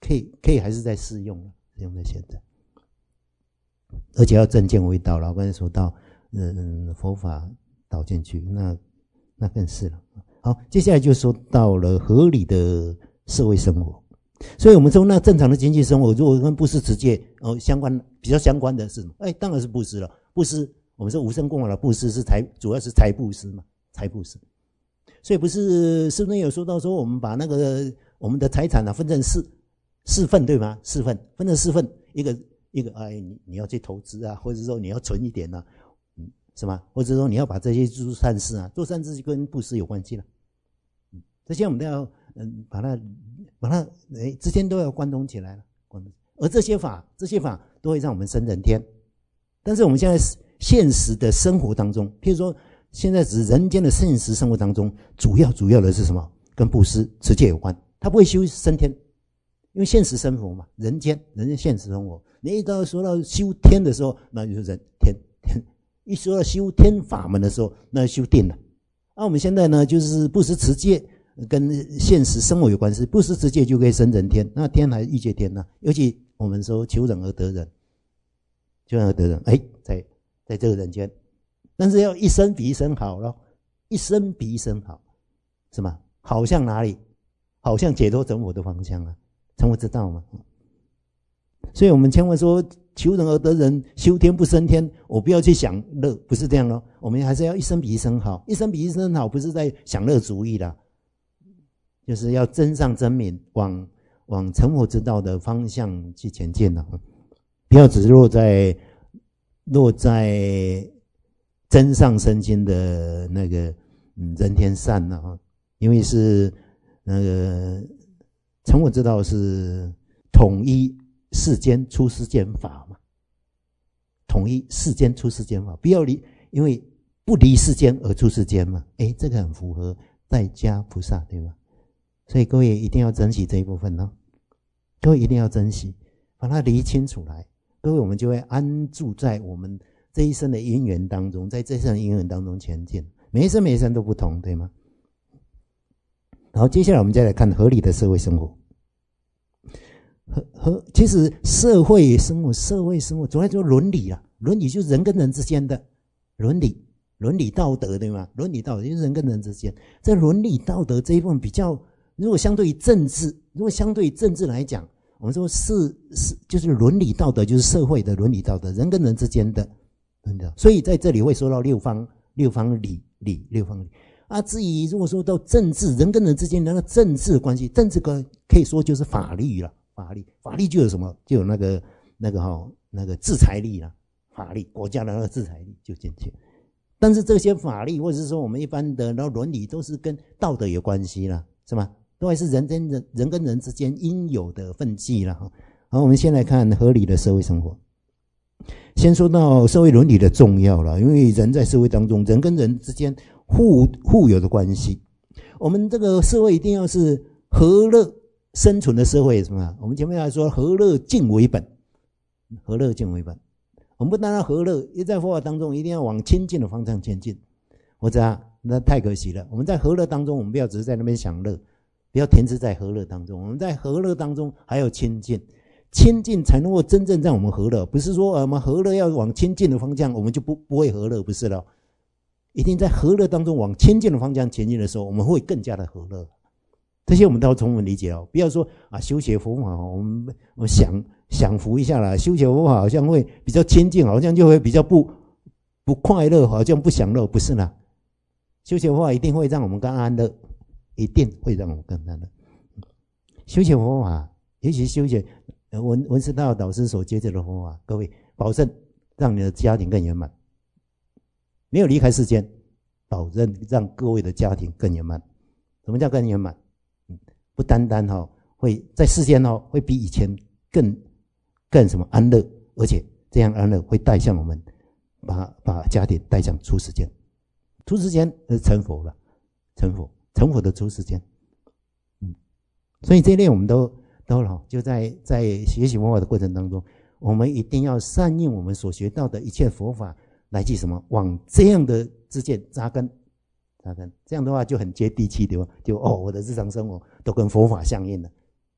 可以可以还是在适用了，适用在现在，而且要正见为道了。我刚才说到，嗯，佛法导进去，那那更是了。好，接下来就说到了合理的社会生活。所以我们说那正常的经济生活，如果跟布施持戒哦相关比较相关的是什么？哎，当然是布施了。布施，我们说无生供养的布施是财，主要是财布施嘛，财布施。所以不是师尊有说到说我们把那个我们的财产啊分成四四份对吗？四份分成四份，一个一个哎你你要去投资啊，或者说你要存一点啊，嗯是吗？或者说你要把这些做善事啊，做善事就跟布施有关系了。嗯，这些我们都要嗯把它把它哎之间都要贯通起来了。而这些法这些法都会让我们生人天，但是我们现在现实的生活当中，譬如说。现在只是人间的现实生活当中，主要主要的是什么？跟布施、持戒有关。他不会修升天，因为现实生活嘛，人间人间现实生活，你一到说到修天的时候，那就是人天天；一说到修天法门的时候，那就修定了。那、啊、我们现在呢，就是布施持戒跟现实生活有关系，布施持戒就可以升人天，那天还欲界天呢、啊。尤其我们说求人而得人，求人而得人，哎，在在这个人间。但是要一生比一生好咯，一生比一生好，是吗？好向哪里？好向解脱成佛的方向啊，成佛之道嘛。所以我们千万说求人而得人，修天不升天，我不要去享乐，不是这样咯。我们还是要一生比一生好，一生比一生好，不是在享乐主义啦，就是要真上真明，往往成佛之道的方向去前进了，不要只是落在落在。真上身心的那个嗯人天善了啊，因为是那个成佛之道是统一世间出世间法嘛，统一世间出世间法，不要离，因为不离世间而出世间嘛，哎，这个很符合在家菩萨对吧？所以各位一定要珍惜这一部分哦，各位一定要珍惜，把它理清楚来，各位我们就会安住在我们。这一生的因缘当中，在这一生的因缘当中前进，每一生每一生都不同，对吗？好，接下来我们再来看合理的社会生活。和和其实社会生活，社会生活主要就是伦理啊，伦理就是人跟人之间的伦理，伦理道德，对吗？伦理道德就是人跟人之间，在伦理道德这一部分比较，如果相对于政治，如果相对于政治来讲，我们说是是就是伦理道德，就是社会的伦理道德，人跟人之间的。所以在这里会说到六方六方理理六方理啊。至于如果说到政治，人跟人之间的那个政治关系，政治可可以说就是法律了。法律法律就有什么？就有那个那个哈、哦、那个制裁力了。法律国家的那个制裁力就进去。但是这些法律或者是说我们一般的那伦理都是跟道德有关系了，是吗？都还是人跟人人跟人之间应有的分际了。好，我们先来看合理的社会生活。先说到社会伦理的重要了，因为人在社会当中，人跟人之间互互有的关系，我们这个社会一定要是和乐生存的社会，是吗？我们前面来说和乐静为本，和乐静为本。我们不单单和乐，也在佛法当中一定要往清净的方向前进。或者啊，那太可惜了。我们在和乐当中，我们不要只是在那边享乐，不要停滞在和乐当中。我们在和乐当中还要清净。清净才能够真正让我们和乐，不是说我们和乐要往清净的方向，我们就不不会和乐，不是了。一定在和乐当中往清净的方向前进的时候，我们会更加的和乐。这些我们都要充分理解哦，不要说啊，修学佛法，我们我们想享福一下啦，修学佛法好像会比较清净，好像就会比较不不快乐，好像不享乐，不是啦。修学佛法一定会让我们更安乐，一定会让我们更安乐。修学佛法，尤其修学。文文师大导师所接触的佛法，各位保证让你的家庭更圆满。没有离开世间，保证让各位的家庭更圆满。什么叫更圆满？嗯，不单单哈、哦、会在世间哦会比以前更更什么安乐，而且这样安乐会带向我们把把家庭带向出世间。出世间是成佛了，成佛成佛的出世间。嗯，所以这一类我们都。都好，就在在学习佛法的过程当中，我们一定要善用我们所学到的一切佛法，来去什么往这样的之间扎根，扎根。这样的话就很接地气，对吧？就哦，我的日常生活都跟佛法相应了。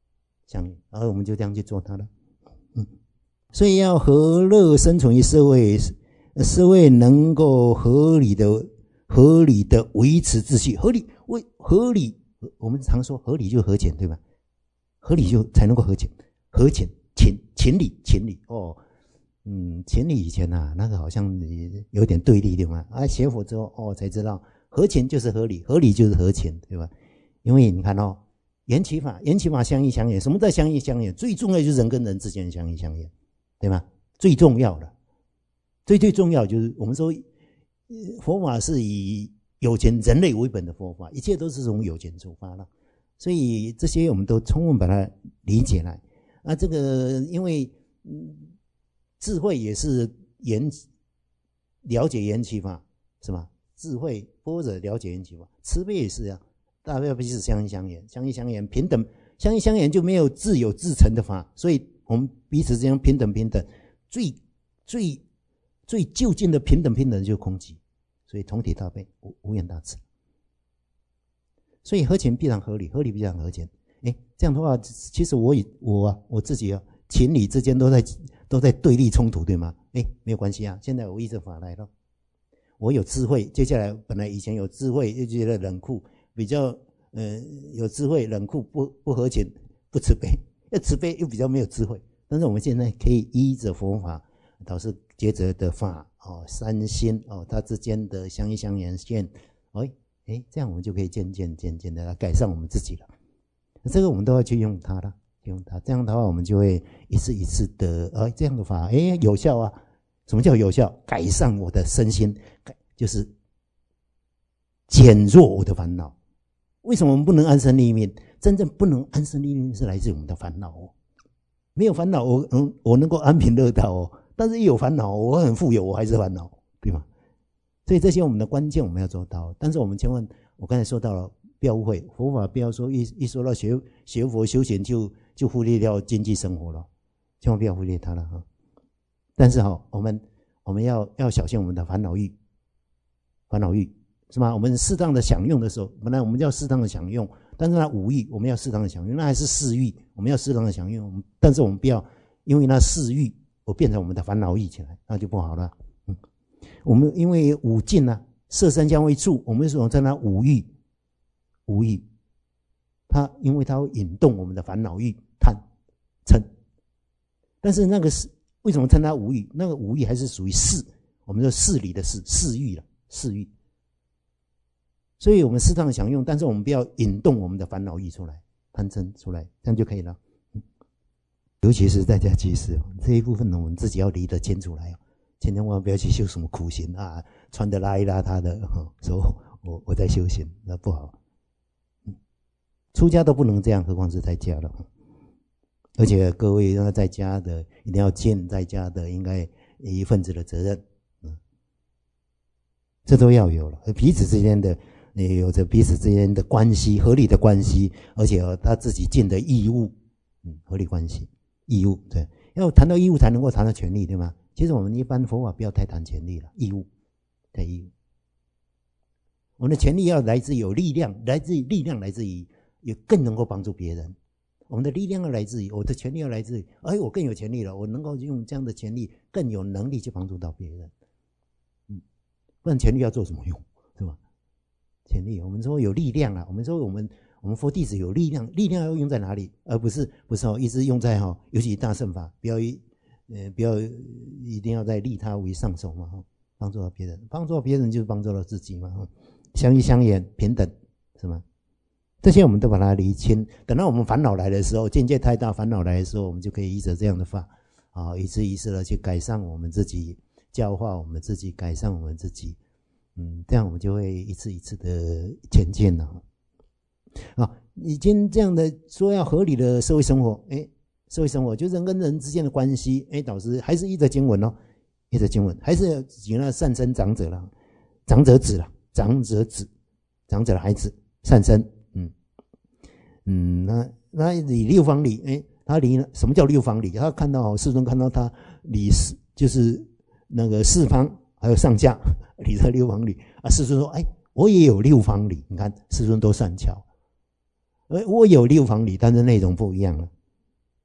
相应，然后我们就这样去做它了。嗯，所以要和乐生存于社会，社会能够合理的、合理的维持秩序，合理为合理，我们常说合理就和简，对吧？合理就才能够和简，和简情情理情理哦，嗯，情理以前啊，那个好像有点对立，对吗？啊，学佛之后哦才知道，和情就是合理，合理就是和情，对吧？因为你看哦，缘起法，缘起法相依相远，什么叫相依相远？最重要就是人跟人之间相依相远，对吗？最重要的，最最重要就是我们说，佛法是以有情人类为本的佛法，一切都是从有情出发了。所以这些我们都充分把它理解来啊，这个因为、嗯、智慧也是缘了解缘起法是吧？智慧般若了解缘起法，慈悲也是啊，大家彼此相依相远，相依相远平等，相依相远就没有自有自成的法，所以我们彼此之间平等平等，最最最就近的平等平等就是空寂，所以同体大悲，无无缘大慈。所以合情必然合理，合理必然和简。哎，这样的话，其实我也我啊我自己啊，情理之间都在都在对立冲突，对吗？哎，没有关系啊。现在我依着法来了，我有智慧。接下来本来以前有智慧，又觉得冷酷，比较呃有智慧，冷酷不不和情，不慈悲，要慈悲又比较没有智慧。但是我们现在可以依着佛法，导师觉者的法哦，三心哦，它之间的相依相缘线，哎。哎，这样我们就可以渐渐渐渐的来改善我们自己了。这个我们都要去用它了，用它。这样的话，我们就会一次一次的，哎，这样的法，哎，有效啊。什么叫有效？改善我的身心，改就是减弱我的烦恼。为什么我们不能安身立命？真正不能安身立命是来自于我们的烦恼哦。没有烦恼，我嗯，我能够安贫乐道哦。但是一有烦恼，我很富有，我还是烦恼，对吗？所以这些我们的关键我们要做到，但是我们千万，我刚才说到了，不要误会，佛法不要说一一说到学学佛修行就就忽略掉经济生活了，千万不要忽略它了哈。但是哈，我们我们要要小心我们的烦恼欲，烦恼欲是吗？我们适当的享用的时候，本来我们要适当的享用，但是那五欲我们要适当的享用，那还是四欲，我们要适当的享用，但是我们不要因为那四欲而变成我们的烦恼欲起来，那就不好了。嗯。我们因为五境啊，色身香味触，我们说在那五欲，五欲，它因为它会引动我们的烦恼欲、贪、嗔。但是那个是为什么称它五欲？那个五欲还是属于事，我们说事理的事，事欲了，事欲。所以我们适当的享用，但是我们不要引动我们的烦恼欲出来，贪嗔出来，这样就可以了。尤其是在家居士这一部分呢，我们自己要离得清楚来哦。千千万万不要去修什么苦行啊，穿得邋里邋遢的，呵说我我在修行，那不好。嗯，出家都不能这样，何况是在家了。而且各位要在家的，一定要尽在家的应该一份子的责任，嗯，这都要有了。彼此之间的，有着彼此之间的关系，合理的关系，而且他自己尽的义务，嗯，合理关系，义务，对，要谈到义务才能够谈到权利，对吗？其实我们一般佛法不要太谈权利了，义务，太义务。我们的权利要来自于有力量，来自于力量，来自于也更能够帮助别人。我们的力量要来自于我的权利要来自于，哎，我更有权利了，我能够用这样的权利更有能力去帮助到别人。嗯，不然权利要做什么用，对吧？权利，我们说有力量啊，我们说我们我们佛弟子有力量，力量要用在哪里？而不是不是哦，一直用在哈，尤其大乘法，不要一。呃，不要一定要在利他为上手嘛，帮助到别人，帮助到别人就是帮助到自己嘛，相依相远，平等，是吗？这些我们都把它理清。等到我们烦恼来的时候，境界太大，烦恼来的时候，我们就可以依着这样的法啊，一次一次的去改善我们自己，教化我们自己，改善我们自己。嗯，这样我们就会一次一次的前进了。啊，已经这样的说要合理的社会生活，哎。社会生活就人跟人之间的关系，哎，导师还是依着经文哦，依着经文，还是举那善生长者啦，长者子啦，长者子，长者的孩子，善生，嗯嗯，那那理六方理，哎，他理什么叫六方理？他看到世尊看到他理四，就是那个四方还有上下理这六方理啊。世尊说，哎，我也有六方理，你看世尊多善巧，哎，我有六方理，但是内容不一样了。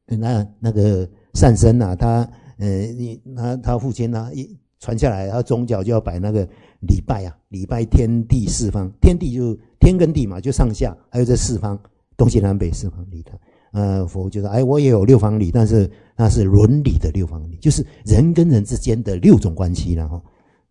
那那个善生啊，他呃，他他父亲啊，一传下来，他宗教就要摆那个礼拜啊，礼拜天地四方，天地就天跟地嘛，就上下，还有这四方，东西南北四方理他。呃，佛就说，哎，我也有六方理，但是那是伦理的六方理，就是人跟人之间的六种关系了哈。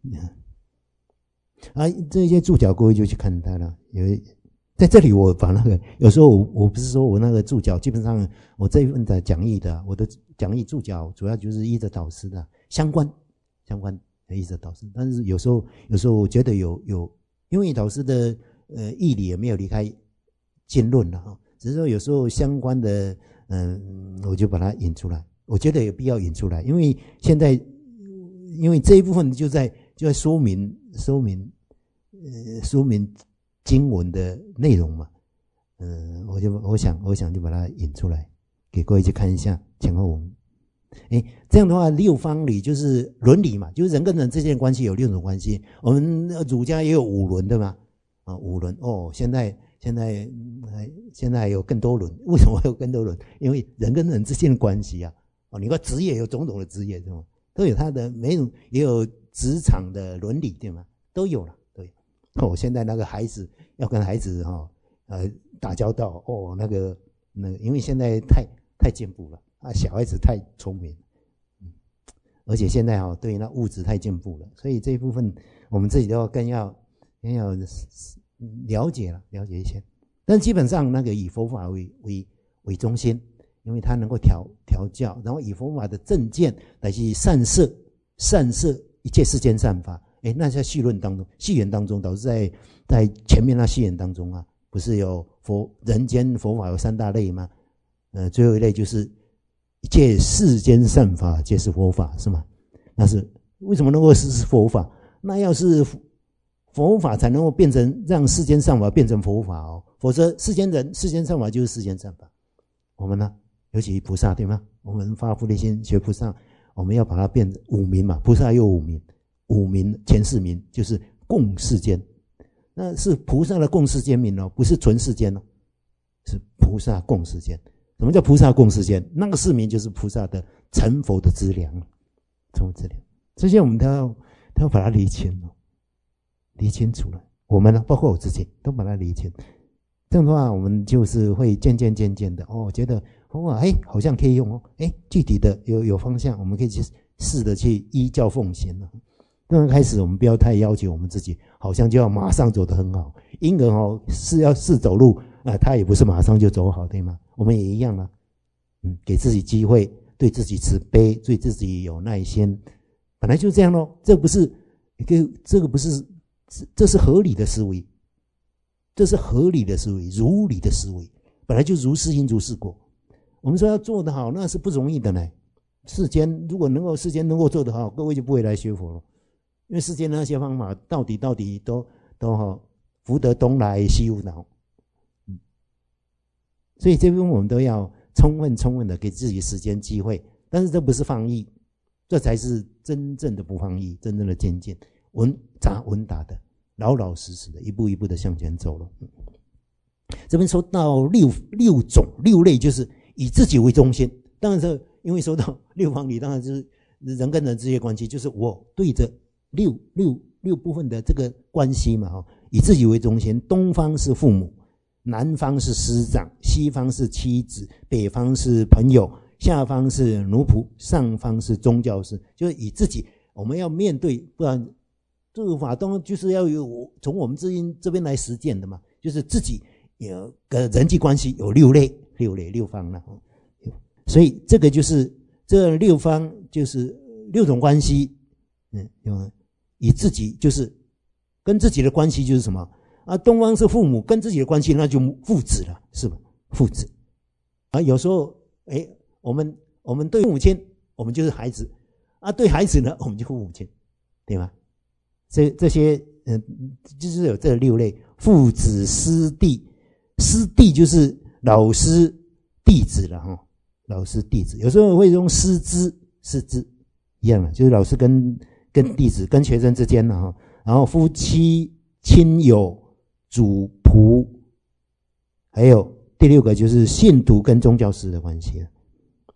啊，这些注脚各位就去看它了。有在这里，我把那个有时候我我不是说我那个注脚，基本上我这一份的讲义的，我的讲义注脚主要就是依着导师的相关相关的依着导师，但是有时候有时候我觉得有有，因为导师的呃义理也没有离开经论了哈。只是说有时候相关的，嗯，我就把它引出来。我觉得有必要引出来，因为现在，因为这一部分就在就在说明说明，呃，说明经文的内容嘛。嗯、呃，我就我想我想就把它引出来，给各位去看一下前后文。哎，这样的话，六方理就是伦理嘛，就是人跟人之间的关系有六种关系。我们儒家也有五伦对吗？啊，五伦哦，现在。现在还现在还有更多轮，为什么会有更多轮？因为人跟人之间的关系啊，哦，你看职业有种种的职业，对吗？都有它的每种，也有职场的伦理，对吗？都有了，都有。哦，现在那个孩子要跟孩子哈、哦、呃打交道，哦，那个那个，因为现在太太进步了啊，小孩子太聪明，嗯，而且现在哈、哦、对那物质太进步了，所以这一部分我们自己都要更要更要。了解了，了解一些，但基本上那个以佛法为为为中心，因为它能够调调教，然后以佛法的正见来去善摄善摄一切世间善法。哎，那在序论当中，序言当中，导致在在前面那序言当中啊，不是有佛人间佛法有三大类吗？呃，最后一类就是一切世间善法皆是佛法，是吗？那是为什么能够是佛法？那要是佛法才能够变成让世间善法变成佛法哦，否则世间人世间善法就是世间善法。我们呢，尤其菩萨对吗？我们发菩提心学菩萨，我们要把它变五名嘛，菩萨有五名，五名前四名就是共世间，那是菩萨的共世间名哦，不是纯世间哦，是菩萨共世间。什么叫菩萨共世间？那个四名就是菩萨的成佛的资粮，成佛资粮。这些我们都要都要把它理清哦。理清楚了，我们呢，包括我自己，都把它理清。这样的话，我们就是会渐渐渐渐的哦，觉得哦，哎，好像可以用哦，哎，具体的有有方向，我们可以去试着去依教奉行了。刚刚开始，我们不要太要求我们自己，好像就要马上走得很好。婴儿哦，是要试走路啊、呃，他也不是马上就走好，对吗？我们也一样啊，嗯，给自己机会，对自己慈悲，对自己有耐心，本来就这样咯。这不是一个，这个不是。这是合理的思维，这是合理的思维，如理的思维，本来就如是因如是果。我们说要做得好，那是不容易的呢。世间如果能够世间能够做得好，各位就不会来学佛了，因为世间那些方法到底到底都都好，福得东来西无脑。嗯，所以这边我们都要充分充分的给自己时间机会，但是这不是放逸，这才是真正的不放逸，真正的渐进。稳扎稳打的，老老实实的，一步一步的向前走了。这边说到六六种六类，就是以自己为中心。当然是因为说到六方理，当然就是人跟人之间关系，就是我对着六六六部分的这个关系嘛，哈，以自己为中心。东方是父母，南方是师长，西方是妻子，北方是朋友，下方是奴仆，上方是宗教师，就是以自己，我们要面对，不然。这个法当然就是要有从我们这边这边来实践的嘛，就是自己有个人际关系有六类，六类六方了，所以这个就是这六方就是六种关系，嗯，以自己就是跟自己的关系就是什么啊？东方是父母，跟自己的关系那就父子了，是吧？父子啊，有时候哎，我们我们对父母亲，我们就是孩子啊；对孩子呢，我们就父母亲，对吗？这这些嗯，就是有这六类：父子、师弟。师弟就是老师、弟子了哈。老师、弟子，有时候会用师资、师资一样的，就是老师跟跟弟子、跟学生之间了哈。然后夫妻、亲友、主仆，还有第六个就是信徒跟宗教师的关系了。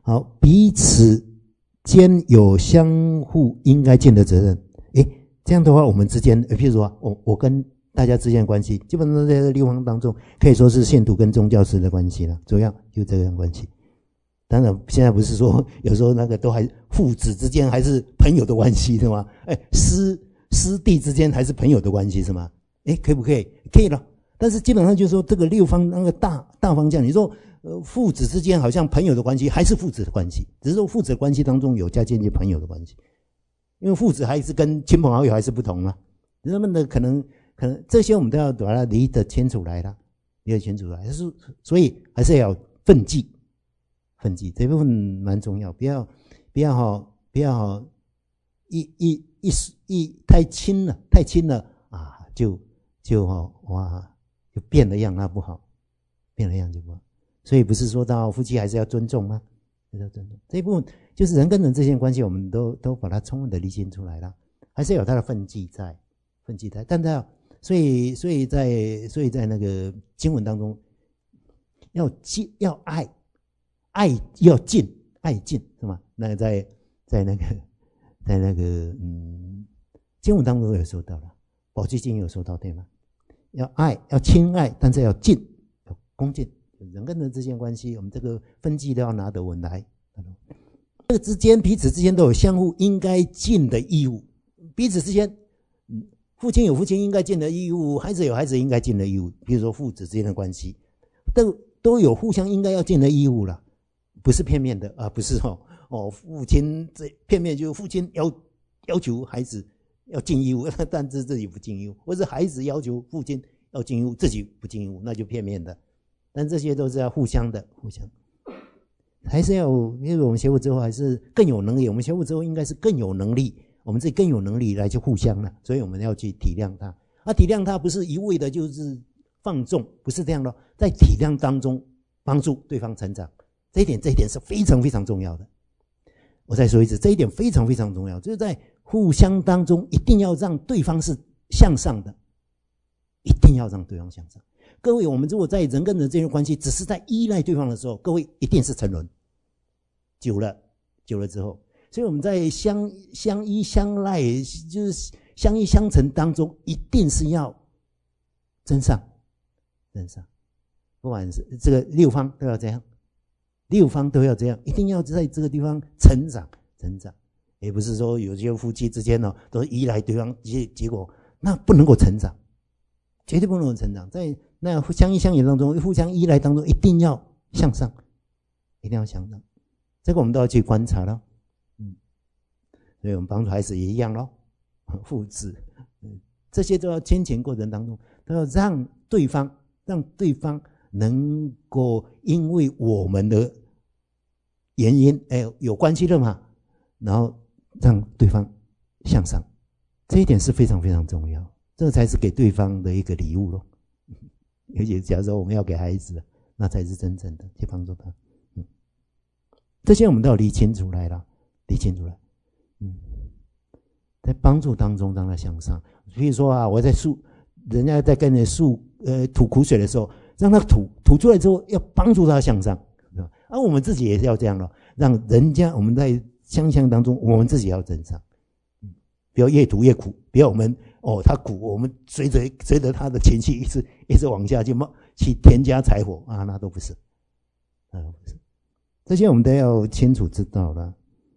好，彼此间有相互应该尽的责任。诶，这样的话，我们之间，譬如说，我我跟大家之间的关系，基本上在这六方当中，可以说是信徒跟宗教师的关系了，主要就这样关系。当然，现在不是说有时候那个都还父子之间还是朋友的关系，是吗？哎，师师弟之间还是朋友的关系，是吗？哎，可以不可以？可以了。但是基本上就是说，这个六方那个大大方向，你说呃父子之间好像朋友的关系，还是父子的关系，只是说父子的关系当中有加间接朋友的关系，因为父子还是跟亲朋好友还是不同嘛。人们的可能可能这些我们都要把它理得清楚来了，理得清楚来，是所以还是要分际。分际这部分蛮重要，不要不要哈，不要哈，一一一一太亲了，太亲了啊，就就哈哇，就变了样，那不好，变了样就不好。所以不是说到夫妻还是要尊重吗？还是要尊重这一部分，就是人跟人之间的关系，我们都都把它充分的理清出来了，还是有它的分际在，分际在，但是要所以所以在所以在那个经文当中，要敬要爱。爱要尽，爱尽是吗？那个在在那个在那个嗯经文当中有说到了，宝积经有说到对吗？要爱，要亲爱，但是要敬，要恭敬。人跟人之间关系，我们这个分际都要拿得稳来。这个之间彼此之间都有相互应该尽的义务，彼此之间，嗯，父亲有父亲应该尽的义务，孩子有孩子应该尽的义务。比如说父子之间的关系，都都有互相应该要尽的义务了。不是片面的啊，不是哦哦，父亲这片面就是父亲要要求孩子要尽义务，但是自己不尽义务，或者孩子要求父亲要尽义务，自己不尽义务，那就片面的。但这些都是要互相的，互相还是要，因为我们学佛之后还是更有能力，我们学佛之后应该是更有能力，我们自己更有能力来去互相了，所以我们要去体谅他。啊，体谅他不是一味的就是放纵，不是这样的，在体谅当中帮助对方成长。这一点，这一点是非常非常重要的。我再说一次，这一点非常非常重要，就是在互相当中，一定要让对方是向上的，一定要让对方向上。各位，我们如果在人跟人之间的关系，只是在依赖对方的时候，各位一定是沉沦。久了，久了之后，所以我们在相相依相赖，就是相依相成当中，一定是要真上，真上。不管是这个六方都要这样。六方都要这样，一定要在这个地方成长，成长，也不是说有些夫妻之间呢、哦、都依赖对方，结结果那不能够成长，绝对不能够成长。在那相依相依当中，互相依赖当中，一定要向上，一定要向上。这个我们都要去观察了，嗯，所以我们帮助孩子也一样咯，父子，嗯，这些都要亲情过程当中，都要让对方，让对方。能够因为我们的原因，哎，有关系了嘛？然后让对方向上，这一点是非常非常重要。这才是给对方的一个礼物咯。尤其假如说我们要给孩子，那才是真正的去帮助他。嗯，这些我们都要理清楚来了，理清楚来。嗯，在帮助当中让他向上。比如说啊，我在诉人家在跟你诉呃吐苦水的时候。让他吐吐出来之后，要帮助他向上，而、啊、我们自己也是要这样了，让人家我们在相向当中，我们自己要增上，不要越吐越苦，不要我们哦他苦，我们随着随着他的情绪一直一直往下去去添加柴火啊，那都不是，那都不是，这些我们都要清楚知道了。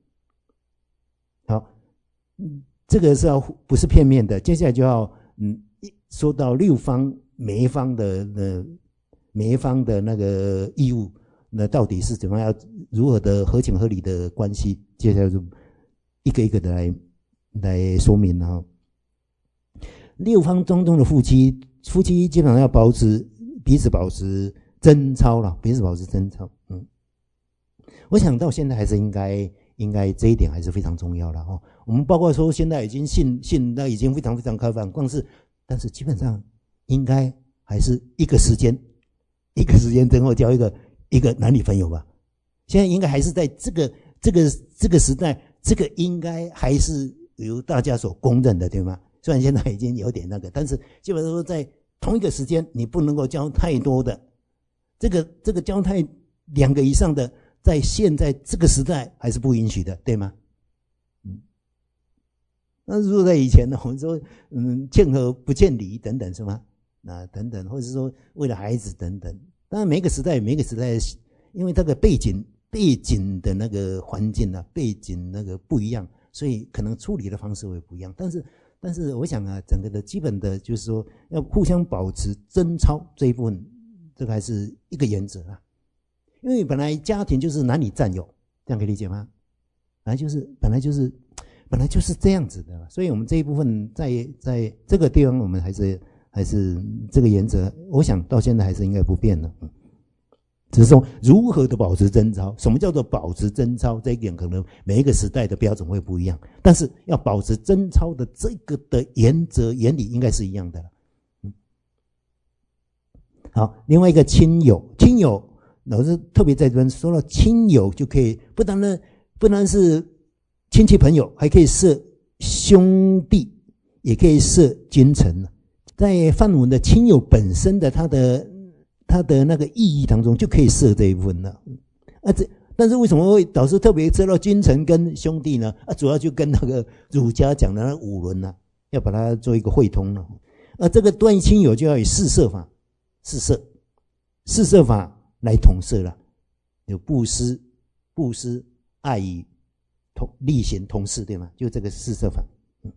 好，这个是要不是片面的，接下来就要嗯说到六方每一方的呃。每一方的那个义务，那到底是怎么样，如何的合情合理的关系？接下来就一个一个的来来说明了。六方当中的夫妻，夫妻基本上要保持彼此保持贞操了，彼此保持贞操。嗯，我想到现在还是应该应该这一点还是非常重要了哦。我们包括说现在已经信信那已经非常非常开放，光是但是基本上应该还是一个时间。一个时间之后交一个一个男女朋友吧，现在应该还是在这个这个这个时代，这个应该还是由大家所公认的，对吗？虽然现在已经有点那个，但是基本上说在同一个时间，你不能够交太多的，这个这个交太两个以上的， 在现在这个时代还是不允许的，对吗？嗯，那如果在以前呢，我们说，嗯，劝和不劝离等等，是吗？啊，等等，或者是说为了孩子等等。当然，每个时代每个时代，因为这个背景背景的那个环境啊，背景那个不一样，所以可能处理的方式会不一样。但是，但是我想啊，整个的基本的就是说，要互相保持贞操这一部分，这个还是一个原则啊。因为本来家庭就是男女占有，这样可以理解吗？本来就是本来就是本来就是这样子的，所以我们这一部分在在这个地方，我们还是还是这个原则，我想到现在还是应该不变的。只是说如何的保持贞操，什么叫做保持贞操，这一点可能每一个时代的标准会不一样，但是要保持贞操的这个的原则原理应该是一样的了。嗯，好，另外一个亲友，亲友老师特别在这边说到亲友就可以，不单呢不单是亲戚朋友，还可以设兄弟，也可以设君臣。在梵文的亲友本身的它的它的那个意义当中，就可以设这一部分了。啊，这但是为什么会导师特别知道君臣跟兄弟呢？啊，主要就跟那个儒家讲的那五伦啊，要把它做一个汇通了。啊，这个关于亲友就要以四摄法，四摄，四摄法来统摄了，有布施、布施、爱语、同力行、同事，对吗？就这个四摄法。嗯，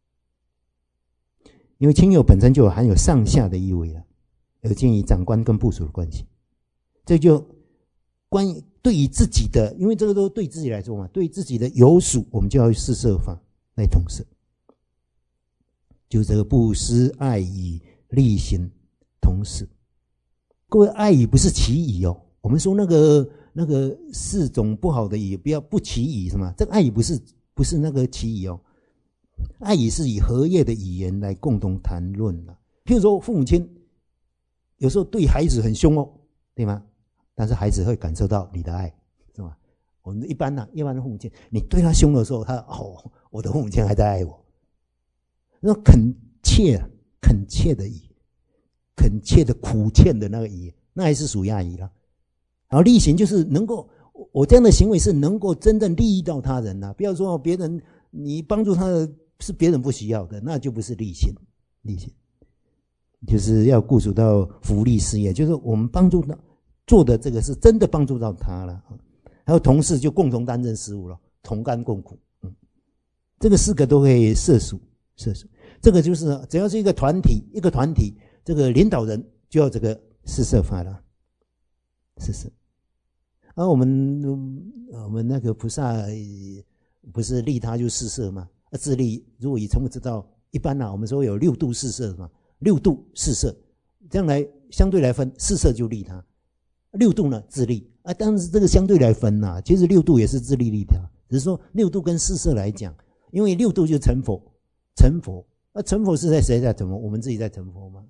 因为亲友本身就含有上下的意味了。有建议长官跟部属的关系，这就关于对于自己的，因为这个都对自己来说嘛，对自己的有属，我们就要四摄法来统摄，就这个布施、爱语、力行、同事。各位，爱语不是起语哦，我们说那个那个四种不好的语，不要不起语是吗？这个爱语不是不是那个起语哦，爱语是以合业的语言来共同谈论的。譬如说父母亲有时候对孩子很凶哦，对吗？但是孩子会感受到你的爱，是吧？我们一般呢、啊，一般的父母亲，你对他凶的时候，他哦，我的父母亲还在爱我，那恳切、恳切的语，恳切的苦欠的那个语，那还是属于爱语了。然后力行就是能够，我这样的行为是能够真正利益到他人啊，不要说别人你帮助他的是别人不需要的，那就不是力行，力行。就是要顾及到福利事业，就是我们帮助到做的这个是真的帮助到他了。还有同事就共同担任事务了，同甘共苦。嗯，这个四个都会涉属，涉属。这个就是只要是一个团体，一个团体，这个领导人就要这个四摄法了，四摄。而我们我们那个菩萨不是利他就四摄吗？自利，如果以成佛之道，一般呢、啊，我们说有六度四摄嘛。六度四摄，这样来相对来分，四摄就利他，六度呢自利啊。但是这个相对来分呐、啊，其实六度也是自利利他，只是说六度跟四摄来讲，因为六度就成佛，成佛，那成佛是在谁在成佛？我们自己在成佛吗？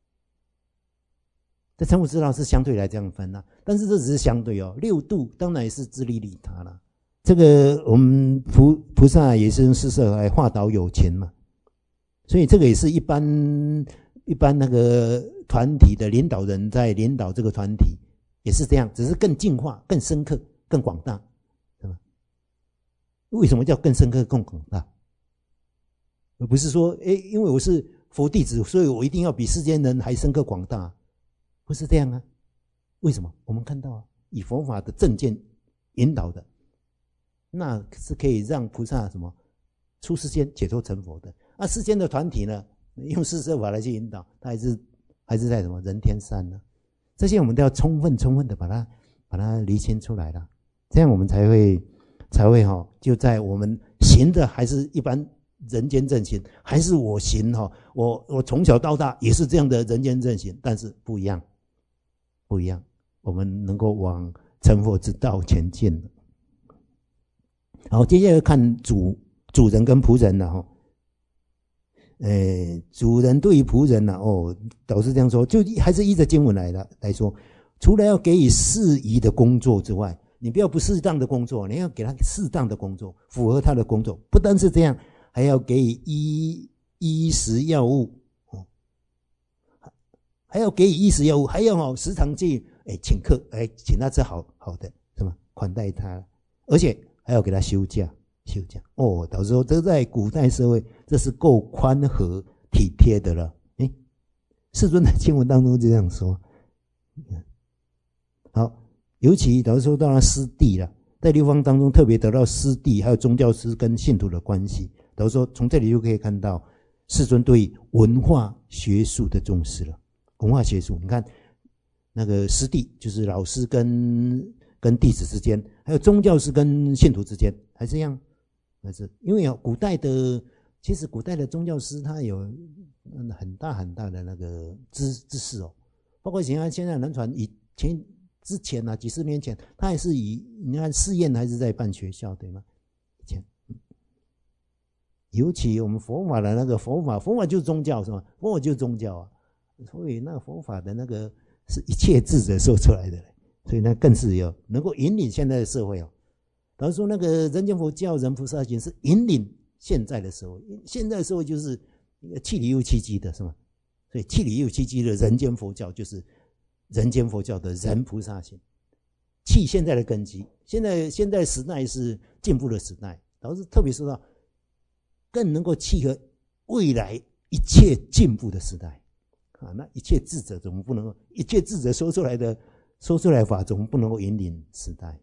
这成佛之道是相对来这样分啊，但是这只是相对哦。六度当然也是自利利他了。这个我们菩菩萨也是用四摄来化导有情嘛。所以这个也是一般一般那个团体的领导人在领导这个团体也是这样，只是更进化、更深刻、更广大，是吧？为什么叫更深刻、更广大？而不是说，哎，因为我是佛弟子，所以我一定要比世间人还深刻广大，不是这样啊？为什么？我们看到啊，以佛法的正见引导的，那是可以让菩萨什么出世间解脱成佛的。那、啊、世间的团体呢，用四摄法来去引导，它还是还是在什么人天三呢？这些我们都要充分充分的把它把它厘清出来了，这样我们才会才会哈、哦，就在我们行的还是一般人间正行，还是我行哈、哦，我我从小到大也是这样的人间正行，但是不一样，不一样，我们能够往成佛之道前进了。好，接下来看主主人跟仆人了哈。诶，主人对于仆人呢、啊，哦，导师这样说，就还是依着经文来的来说，除了要给予适宜的工作之外，你不要不适当的工作，你要给他适当的工作，符合他的工作。不单是这样，还要给予衣衣食药物，哦，还要给予衣食药物，还要哦时常去诶请客，诶请他吃好好的，是吗？ 款待他，而且还要给他休假，休假。哦，到时候这在古代社会，这是够宽和体贴的了。哎，世尊在经文当中就这样说。好，尤其到时候到了师弟了，在六方当中特别得到师弟还有宗教师跟信徒的关系。到时候从这里就可以看到世尊对文化学术的重视了。文化学术，你看那个师弟就是老师跟跟弟子之间，还有宗教师跟信徒之间，还是一样，还是因为有古代的，其实古代的宗教师他有很大很大的那个知知识哦，包括现在现在南传以前之前啊，几十年前，他也是以你看试验还是在办学校，对吗？以前，尤其我们佛法的那个佛法，佛法就是宗教是吗？佛法就是宗教啊。所以那个佛法的那个是一切智者说出来的，所以那更是有能够引领现在的社会哦。假如说那个人间佛教人菩萨行是引领现在的社会，现在的社会就是气里又气机的是吗？所以气里又气机的人间佛教就是人间佛教的人菩萨行，气现在的根基。现在现在时代是进步的时代，导致特别说到更能够契合未来一切进步的时代。啊，那一切智者怎么不能够？一切智者说出来的、说出来的法，怎么不能够引领时代？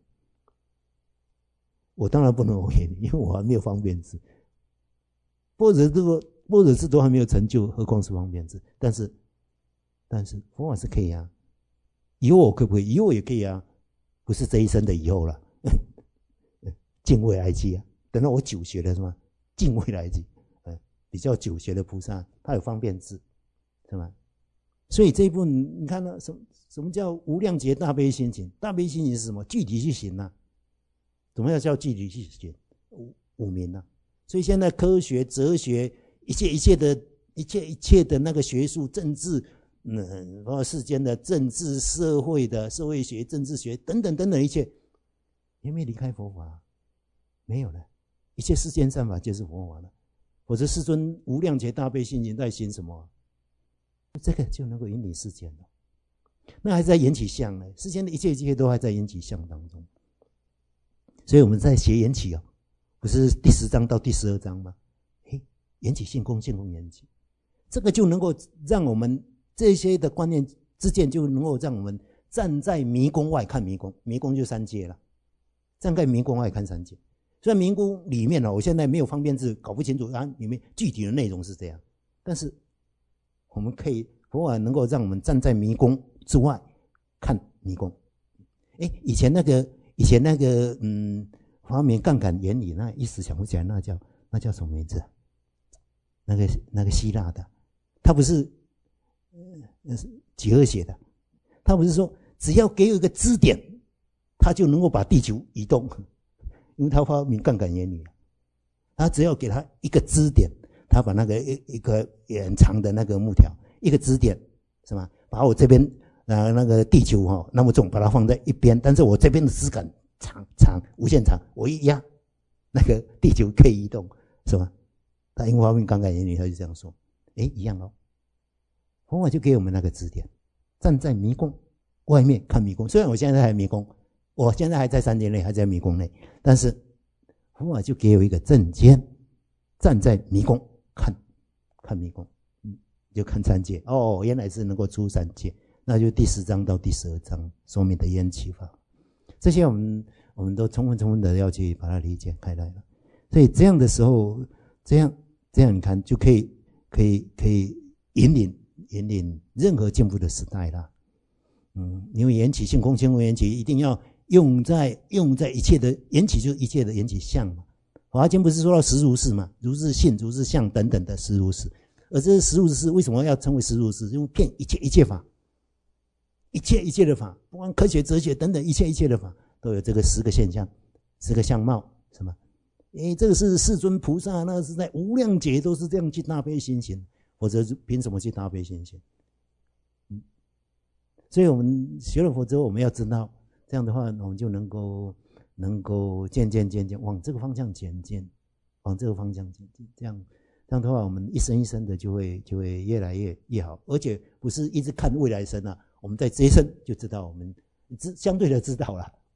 我当然不能够引领，因为我还没有方便智，或者这个或者是都还没有成就，何况是方便智？但是，但是佛法是可以啊，以后我可不可以？以后也可以啊，不是这一生的以后了，尽未来际啊。等到我久学了是吗？尽未来际，呃，比较久学的菩萨，他有方便智，是吗？所以这一部分你看到什么什么叫无量劫大悲心行？大悲心行是什么？具体去行啊。怎么样叫具体去行？五五明啊。所以现在科学、哲学，一切一切的一切一切的那个学术、政治，嗯，包括世间的政治、社会的社会学、政治学等等等等一切，有没有离开佛法？没有了。一切世间善法就是佛法了。否则世尊无量劫大悲心行在行什么？这个就能够引领世间了，那还在缘起相呢？世间的一切一切都还在缘起相当中，所以我们在学缘起哦，不是第十章到第十二章吗？嘿，缘起性空，性空缘起，这个就能够让我们这些的观念之间，就能够让我们站在迷宫外看迷宫，迷宫就三界了，站在迷宫外看三界。虽然迷宫里面呢，我现在没有方便字，搞不清楚它里面具体的内容是这样，但是我们可以佛法能够让我们站在迷宫之外看迷宫。哎，以前那个以前那个嗯发明杠杆原理，那一时想不起来，那叫那叫什么名字？那个那个希腊的，他不是呃几何写的，他不是说只要给我一个支点，他就能够把地球移动，因为他发明杠杆原理，他只要给他一个支点。他把那个一一个很长的那个木条，一个支点是吗？把我这边呃那个地球哈、哦、那么重，把它放在一边，但是我这边的支杆长长无限长，我一压，那个地球可以移动，是吗？他因为发明杠杆原理，他就这样说，哎，一样哦。佛法就给我们那个支点，站在迷宫外面看迷宫。虽然我现在还迷宫，我现在还在三界内，还在迷宫内，但是佛法就给我一个正见，站在迷宫。看，看迷宫，嗯，就看三界哦，原来是能够出三界，那就第十章到第十二章说明的缘起法，这些我们我们都充分充分的要去把它理解开来了。所以这样的时候，这样这样你看就可以可以可以引领引领任何进步的时代啦。嗯，因为缘起性空，性空缘起一定要用在用在一切的缘起，就是一切的缘起相嘛。华经不是说到实如是嘛？如是性、如是相等等的实如是，而这实如是为什么要称为实如是？因为骗一切一切法，一切一切的法，不管科学、哲学等等一切一切的法，都有这个十个现象、十个相貌，是吗？诶，这个是世尊菩萨，那是在无量劫都是这样去大悲心行，否则凭什么去大悲心行？嗯，所以我们学了佛之后，我们要知道，这样的话，我们就能够。能够渐渐渐渐往这个方向前进，往这个方向前进，这样这样的话，我们一生一生的就会就会越来越越好，而且不是一直看未来生啊，我们在这一生就知道，我们知相对的知道了，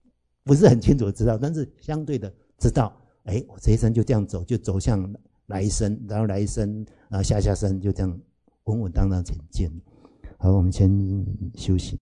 不是很清楚知道，但是相对的知道，哎，我这一生就这样走，就走向来生，然后来生啊下下生就这样稳稳当当前进。好，我们先休息。